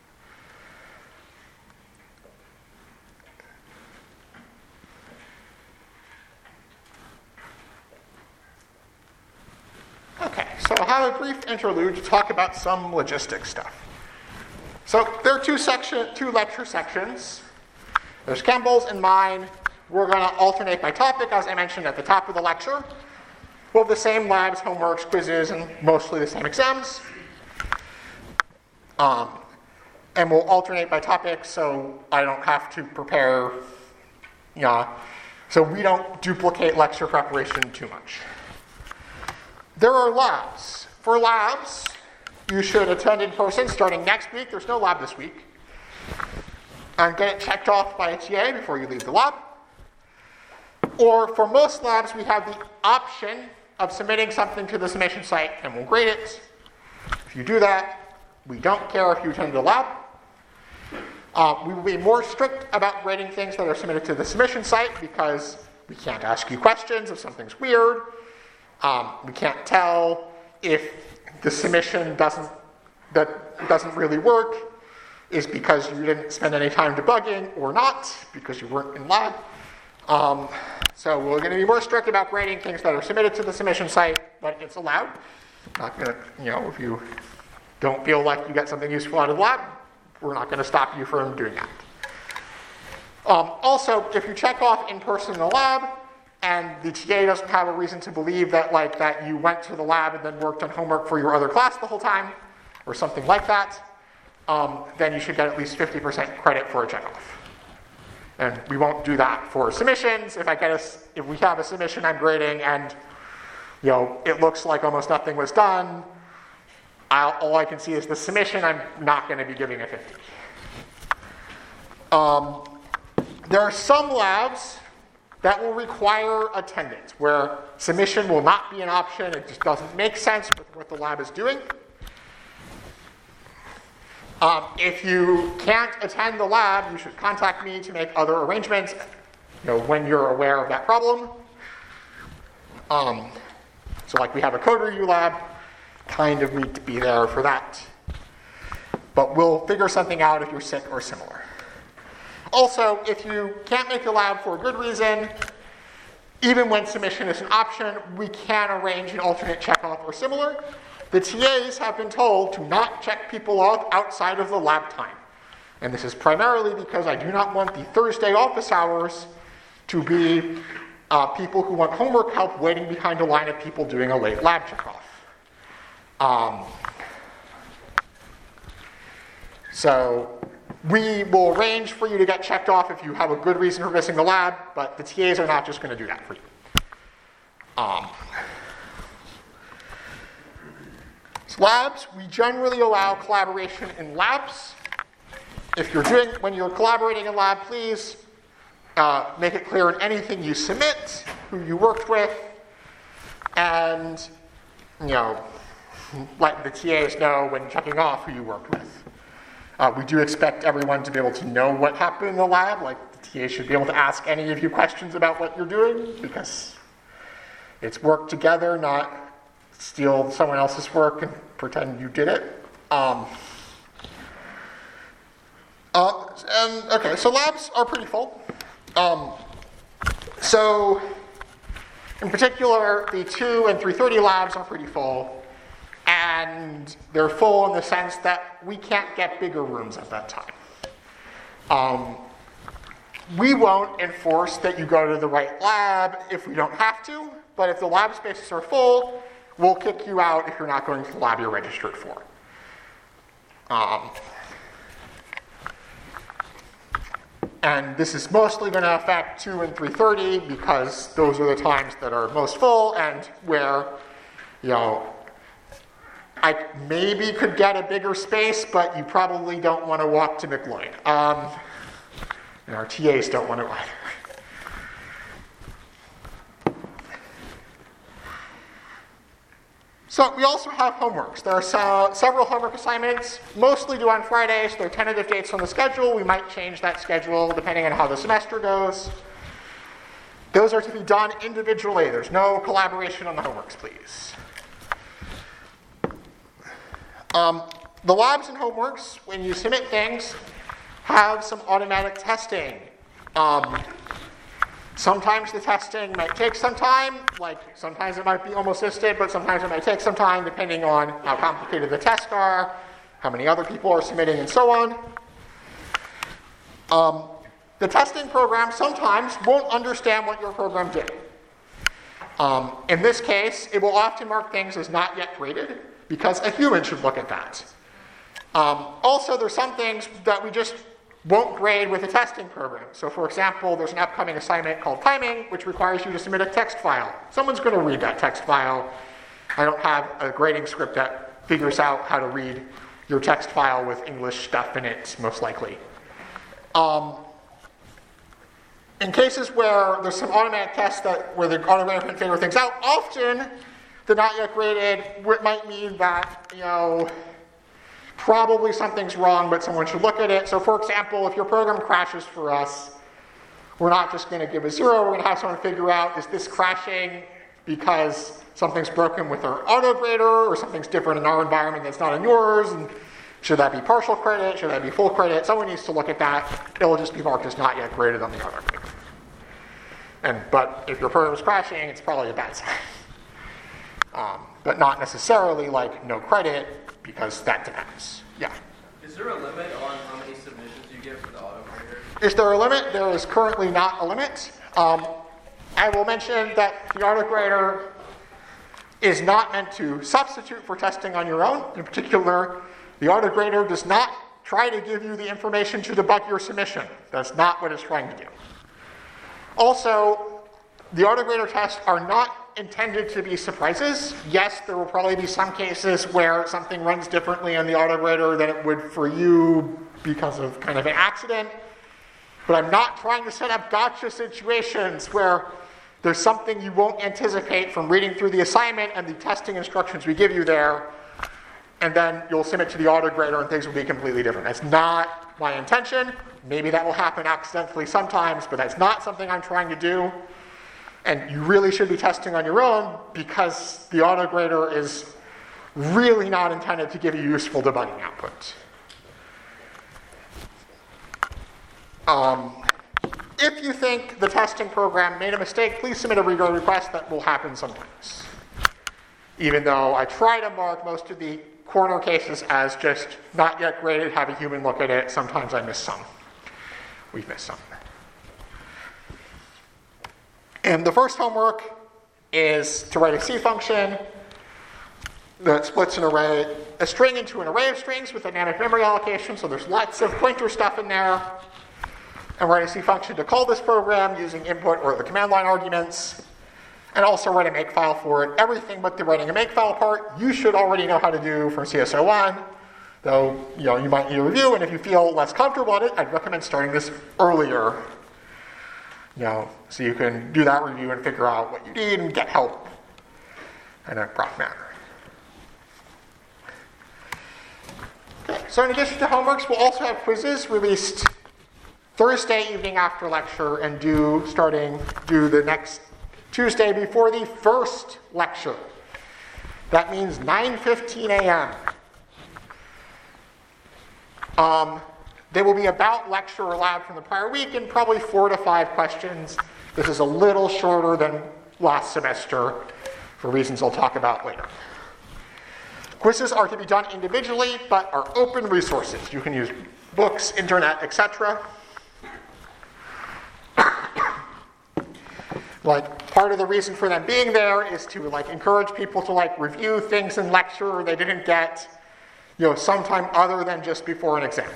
Okay, so I'll have a brief interlude to talk about some logistics stuff. So there are two lecture sections. There's Campbell's and mine. We're going to alternate by topic, as I mentioned at the top of the lecture. We'll have the same labs, homeworks, quizzes, and mostly the same exams. And we'll alternate by topic so I don't have to prepare, so we don't duplicate lecture preparation too much. There are labs. For labs, you should attend in person starting next week. There's no lab this week. And get it checked off by a TA before you leave the lab. Or for most labs, we have the option of submitting something to the submission site and we'll grade it. If you do that, we don't care if you attend the lab. We will be more strict about grading things that are submitted to the submission site because we can't ask you questions if something's weird. We can't tell if the submission doesn't really work is because you didn't spend any time debugging or not because you weren't in lab. So we're going to be more strict about grading things that are submitted to the submission site, but it's allowed. Not going to, if you don't feel like you got something useful out of the lab, we're not going to stop you from doing that. Also, if you check off in person in the lab, and the TA doesn't have a reason to believe that you went to the lab and then worked on homework for your other class the whole time, or something like that, then you should get at least 50% credit for a checkoff. And we won't do that for submissions. If we have a submission I'm grading and it looks like almost nothing was done, all I can see is the submission. I'm not going to be giving a 50. There are some labs that will require attendance, where submission will not be an option. It just doesn't make sense with what the lab is doing. If you can't attend the lab, you should contact me to make other arrangements when you're aware of that problem. So like we have a code review lab, kind of need to be there for that. But we'll figure something out if you're sick or similar. Also, if you can't make the lab for a good reason, even when submission is an option, we can arrange an alternate checkoff or similar. The TAs have been told to not check people off outside of the lab time. And this is primarily because I do not want the Thursday office hours to be people who want homework help waiting behind a line of people doing a late lab checkoff. So we will arrange for you to get checked off if you have a good reason for missing the lab, but the TAs are not just going to do that for you. So labs, we generally allow collaboration in labs. When you're collaborating in lab, please make it clear in anything you submit, who you worked with, and let the TAs know when checking off who you worked with. We do expect everyone to be able to know what happened in the lab. Like the TA should be able to ask any of you questions about what you're doing, because it's work together, not steal someone else's work and pretend you did it. Okay, so labs are pretty full. So in particular, the 2 and 330 labs are pretty full. And they're full in the sense that we can't get bigger rooms at that time. We won't enforce that you go to the right lab if we don't have to, but if the lab spaces are full, we'll kick you out if you're not going to the lab you're registered for. And this is mostly going to affect 2 and 330 because those are the times that are most full and where, I maybe could get a bigger space, but you probably don't want to walk to McLeod. And our TAs don't want to either. So we also have homeworks. There are several homework assignments, mostly due on Fridays. They're tentative dates on the schedule. We might change that schedule depending on how the semester goes. Those are to be done individually. There's no collaboration on the homeworks, please. The labs and homeworks, when you submit things, have some automatic testing. Sometimes the testing might take some time, like sometimes it might be almost instant, but sometimes it might take some time depending on how complicated the tests are, how many other people are submitting, and so on. The testing program sometimes won't understand what your program did. In this case, it will often mark things as not yet graded, because a human should look at that. Also, there's some things that we just won't grade with a testing program. So for example, there's an upcoming assignment called timing, which requires you to submit a text file. Someone's going to read that text file. I don't have a grading script that figures out how to read your text file with English stuff in it, most likely. In cases where there's some automatic tests where the automator can figure things out, often the not yet graded might mean that, probably something's wrong, but someone should look at it. So for example, if your program crashes for us, we're not just going to give a 0. We're going to have someone figure out, is this crashing because something's broken with our autograder or something's different in our environment that's not in yours? And should that be partial credit? Should that be full credit? Someone needs to look at that. It'll just be marked as not yet graded on the autograder. But if your program is crashing, it's probably a bad sign. But not necessarily like no credit, because that depends. Yeah.
Is there a limit on how many submissions you get for the autograder?
Is there a limit? There is currently not a limit. I will mention that the autograder is not meant to substitute for testing on your own. In particular, the autograder does not try to give you the information to debug your submission. That's not what it's trying to do. Also, the autograder tests are not intended to be surprises. Yes, there will probably be some cases where something runs differently on the autograder than it would for you because of kind of an accident. But I'm not trying to set up gotcha situations where there's something you won't anticipate from reading through the assignment and the testing instructions we give you there, and then you'll submit to the autograder and things will be completely different. That's not my intention. Maybe that will happen accidentally sometimes, but that's not something I'm trying to do. And you really should be testing on your own because the autograder is really not intended to give you useful debugging output. If you think the testing program made a mistake, please submit a regrade request. That will happen sometimes. Even though I try to mark most of the corner cases as just not yet graded, have a human look at it, sometimes I miss some. We've missed some. And the first homework is to write a C function that splits a string into an array of strings with dynamic memory allocation, so there's lots of pointer stuff in there. And write a C function to call this program using input or the command line arguments. and also write a makefile for it. Everything but the writing a makefile part, you should already know how to do from CSO1, though you might need a review, and if you feel less comfortable at it, I'd recommend starting this earlier, so you can do that review and figure out what you need and get help in a proper manner. Okay, so in addition to homeworks, we'll also have quizzes released Thursday evening after lecture and due the next Tuesday before the first lecture. That means 9:15 a.m. They will be about lecture or lab from the prior week and probably 4 to 5 questions. This is a little shorter than last semester for reasons I'll talk about later. Quizzes are to be done individually, but are open resources. You can use books, internet, etc. Part of the reason for them being there is to encourage people to review things in lecture they didn't get sometime other than just before an exam.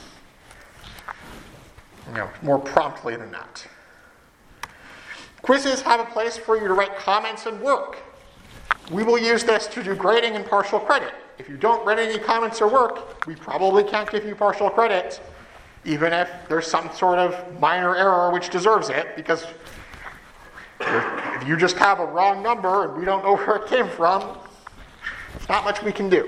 More promptly than that. Quizzes have a place for you to write comments and work. We will use this to do grading and partial credit. If you don't write any comments or work, we probably can't give you partial credit, even if there's some sort of minor error which deserves it, because if you just have a wrong number and we don't know where it came from, there's not much we can do.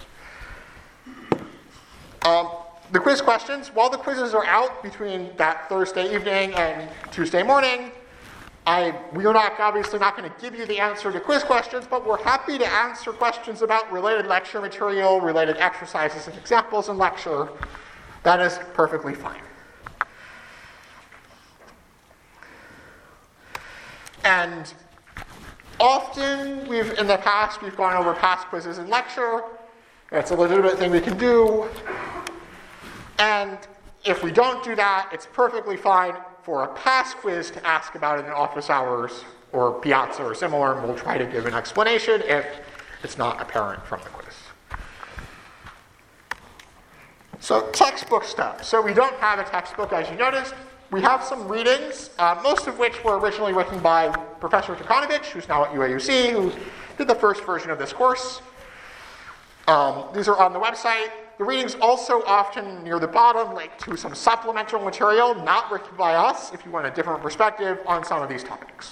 The quiz questions, while the quizzes are out between that Thursday evening and Tuesday morning, we are obviously not going to give you the answer to quiz questions, but we're happy to answer questions about related lecture material, related exercises and examples in lecture. That is perfectly fine. And often, in the past, we've gone over past quizzes in lecture. It's a legitimate thing we can do. And if we don't do that, it's perfectly fine for a past quiz to ask about it in office hours or Piazza or similar, and we'll try to give an explanation if it's not apparent from the quiz. So textbook stuff. So we don't have a textbook, as you noticed. We have some readings, most of which were originally written by Professor Tukanovich, who's now at UAUC, who did the first version of this course. These are on the website. The readings also often near the bottom link to some supplemental material, not written by us, if you want a different perspective on some of these topics.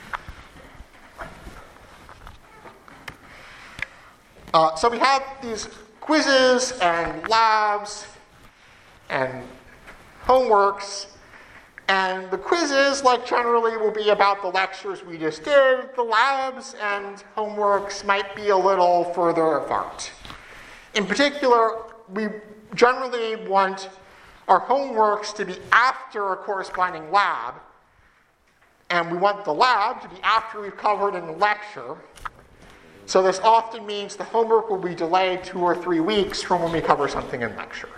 So we have these quizzes and labs and homeworks. And the quizzes, generally, will be about the lectures we just did. The labs and homeworks might be a little further apart. In particular, we generally want our homeworks to be after a corresponding lab, and we want the lab to be after we've covered in the lecture. So this often means the homework will be delayed 2 or 3 weeks from when we cover something in lecture.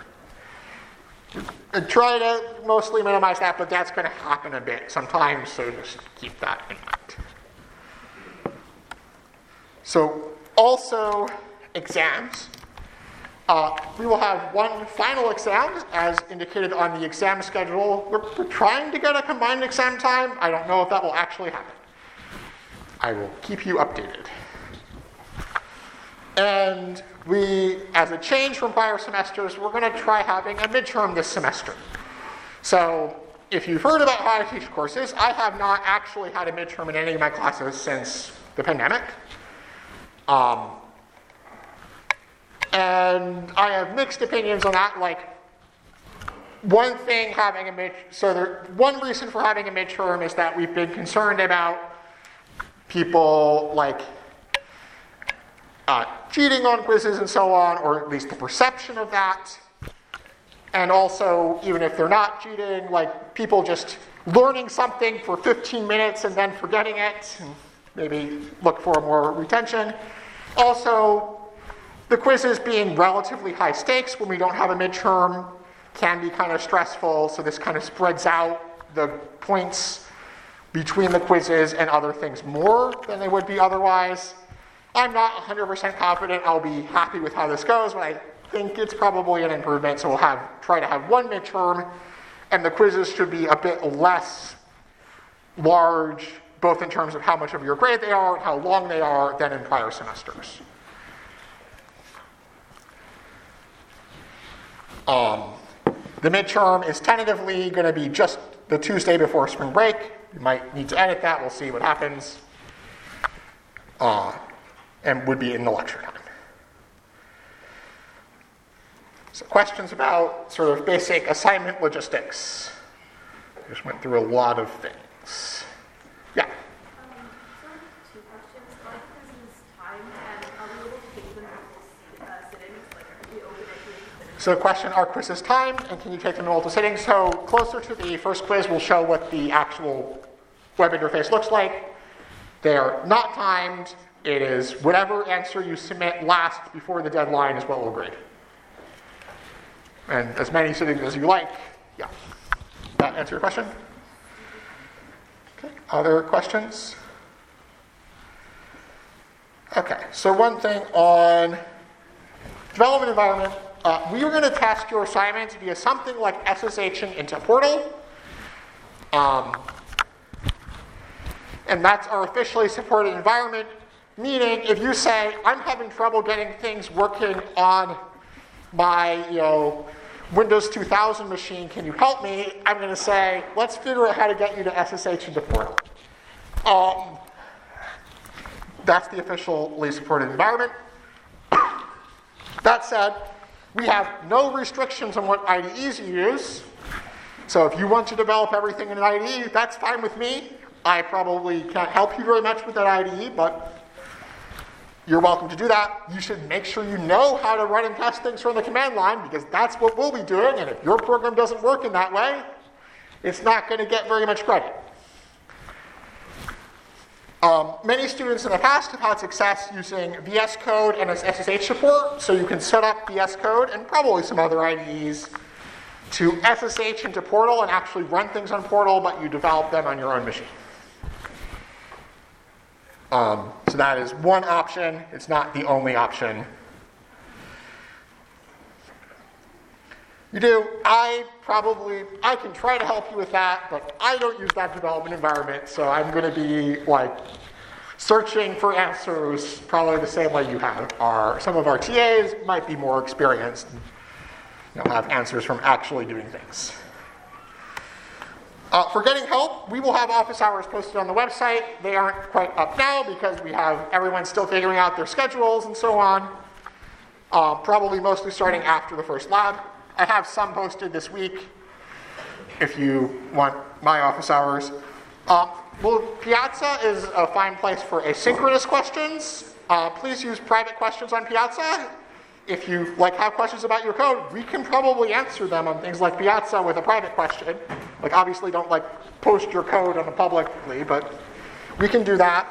I try to mostly minimize that, but that's going to happen a bit sometimes, so just keep that in mind. So also exams. We will have one final exam, as indicated on the exam schedule. We're trying to get a combined exam time. I don't know if that will actually happen. I will keep you updated. And as a change from prior semesters, we're going to try having a midterm this semester. So if you've heard about how I teach courses, I have not actually had a midterm in any of my classes since the pandemic. And I have mixed opinions on that. One reason for having a midterm is that we've been concerned about people cheating on quizzes and so on, or at least the perception of that. And also, even if they're not cheating, people just learning something for 15 minutes and then forgetting it, and maybe look for more retention. Also, the quizzes being relatively high stakes when we don't have a midterm can be kind of stressful, so this kind of spreads out the points between the quizzes and other things more than they would be otherwise. I'm not 100% confident I'll be happy with how this goes, but I think it's probably an improvement, so we'll try to have one midterm, and the quizzes should be a bit less large both in terms of how much of your grade they are and how long they are, than in prior semesters. The midterm is tentatively going to be just the Tuesday before spring break. You might need to edit that. We'll see what happens. And would be in the lecture time. So questions about sort of basic assignment logistics. Just went through a lot of things. Yeah?
So 2 questions. Are the quizzes timed, and are we able to take them in sittings? Like, are we open at
So question, are quizzes timed, and can you take them in multiple sittings? So closer to the first quiz, we'll show what the actual web interface looks like. They're not timed. It is whatever answer you submit last before the deadline is what we'll grade. And as many sittings as you like. Yeah. That answer your question? Okay. Other questions? Okay. So one thing on development environment. We are going to test your assignment via something like SSHing into Portal. And that's our officially supported environment. Meaning, if you say, I'm having trouble getting things working on my, Windows 2000 machine, can you help me? I'm going to say, let's figure out how to get you to SSH into Portal. That's the officially supported environment. That said, we have no restrictions on what IDEs you use. So if you want to develop everything in an IDE, that's fine with me. I probably can't help you very much with that IDE, but you're welcome to do that. You should make sure you know how to run and test things from the command line, because that's what we'll be doing. And if your program doesn't work in that way, it's not going to get very much credit. Many students in the past have had success using VS Code and its SSH support, so you can set up VS Code and probably some other IDEs to SSH into Portal and actually run things on Portal, but you develop them on your own machine. So that is one option. It's not the only option. I can try to help you with that, but I don't use that development environment, so I'm going to be searching for answers probably the same way you have. Some of our TAs might be more experienced and have answers from actually doing things. For getting help, we will have office hours posted on the website. They aren't quite up now because we have everyone still figuring out their schedules and so on. Probably mostly starting after the first lab. I have some posted this week if you want my office hours. Piazza is a fine place for asynchronous questions. Please use private questions on Piazza. If you have questions about your code, we can probably answer them on things like Piazza with a private question. Obviously don't post your code on the publicly, but we can do that.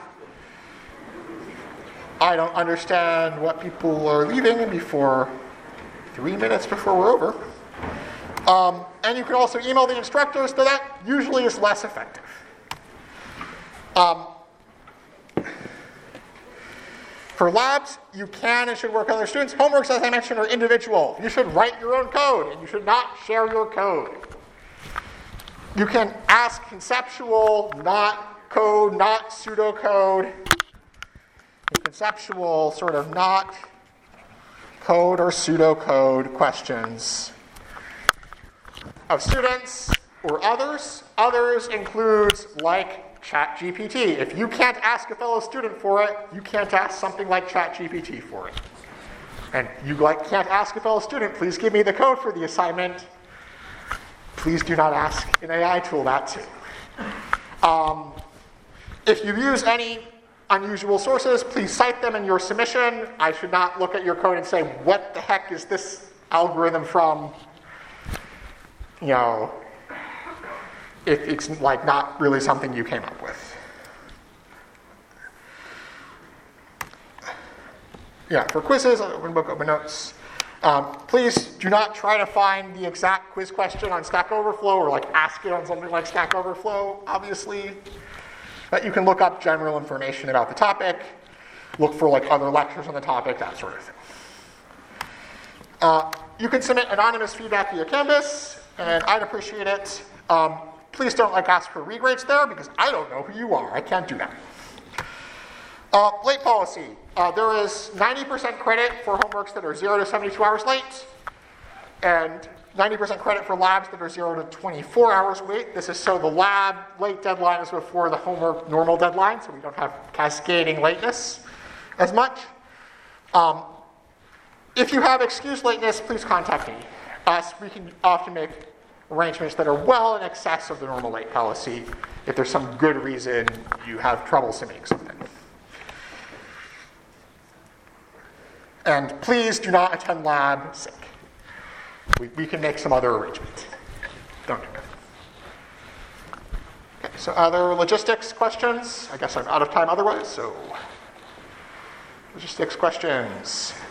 I don't understand what people are leaving before 3 minutes before we're over. And you can also email the instructors, though that usually is less effective. For labs, you can and should work with other students. Homeworks, as I mentioned, are individual. You should write your own code, and you should not share your code. You can ask conceptual, not code, not pseudocode. Conceptual, sort of not code or pseudocode questions of students or others. Others includes ChatGPT. If you can't ask a fellow student for it, you can't ask something like ChatGPT for it. And you can't ask a fellow student, please give me the code for the assignment. Please do not ask an AI tool that too. If you use any unusual sources, please cite them in your submission. I should not look at your code and say, what the heck is this algorithm from? If it's not really something you came up with. Yeah, for quizzes, open book, open notes. Please do not try to find the exact quiz question on Stack Overflow or ask it on something like Stack Overflow, obviously. But you can look up general information about the topic, look for other lectures on the topic, that sort of thing. You can submit anonymous feedback via Canvas, and I'd appreciate it. Please don't ask for regrades there because I don't know who you are. I can't do that. Late policy. There is 90% credit for homeworks that are 0 to 72 hours late, and 90% credit for labs that are 0 to 24 hours late. This is so the lab late deadline is before the homework normal deadline, so we don't have cascading lateness as much. If you have excused lateness, please contact me. We can often make arrangements that are well in excess of the normal late policy if there's some good reason you have trouble submitting something. And please do not attend lab sick. We can make some other arrangement. Don't do it. Okay, so other logistics questions? I guess I'm out of time otherwise, so logistics questions.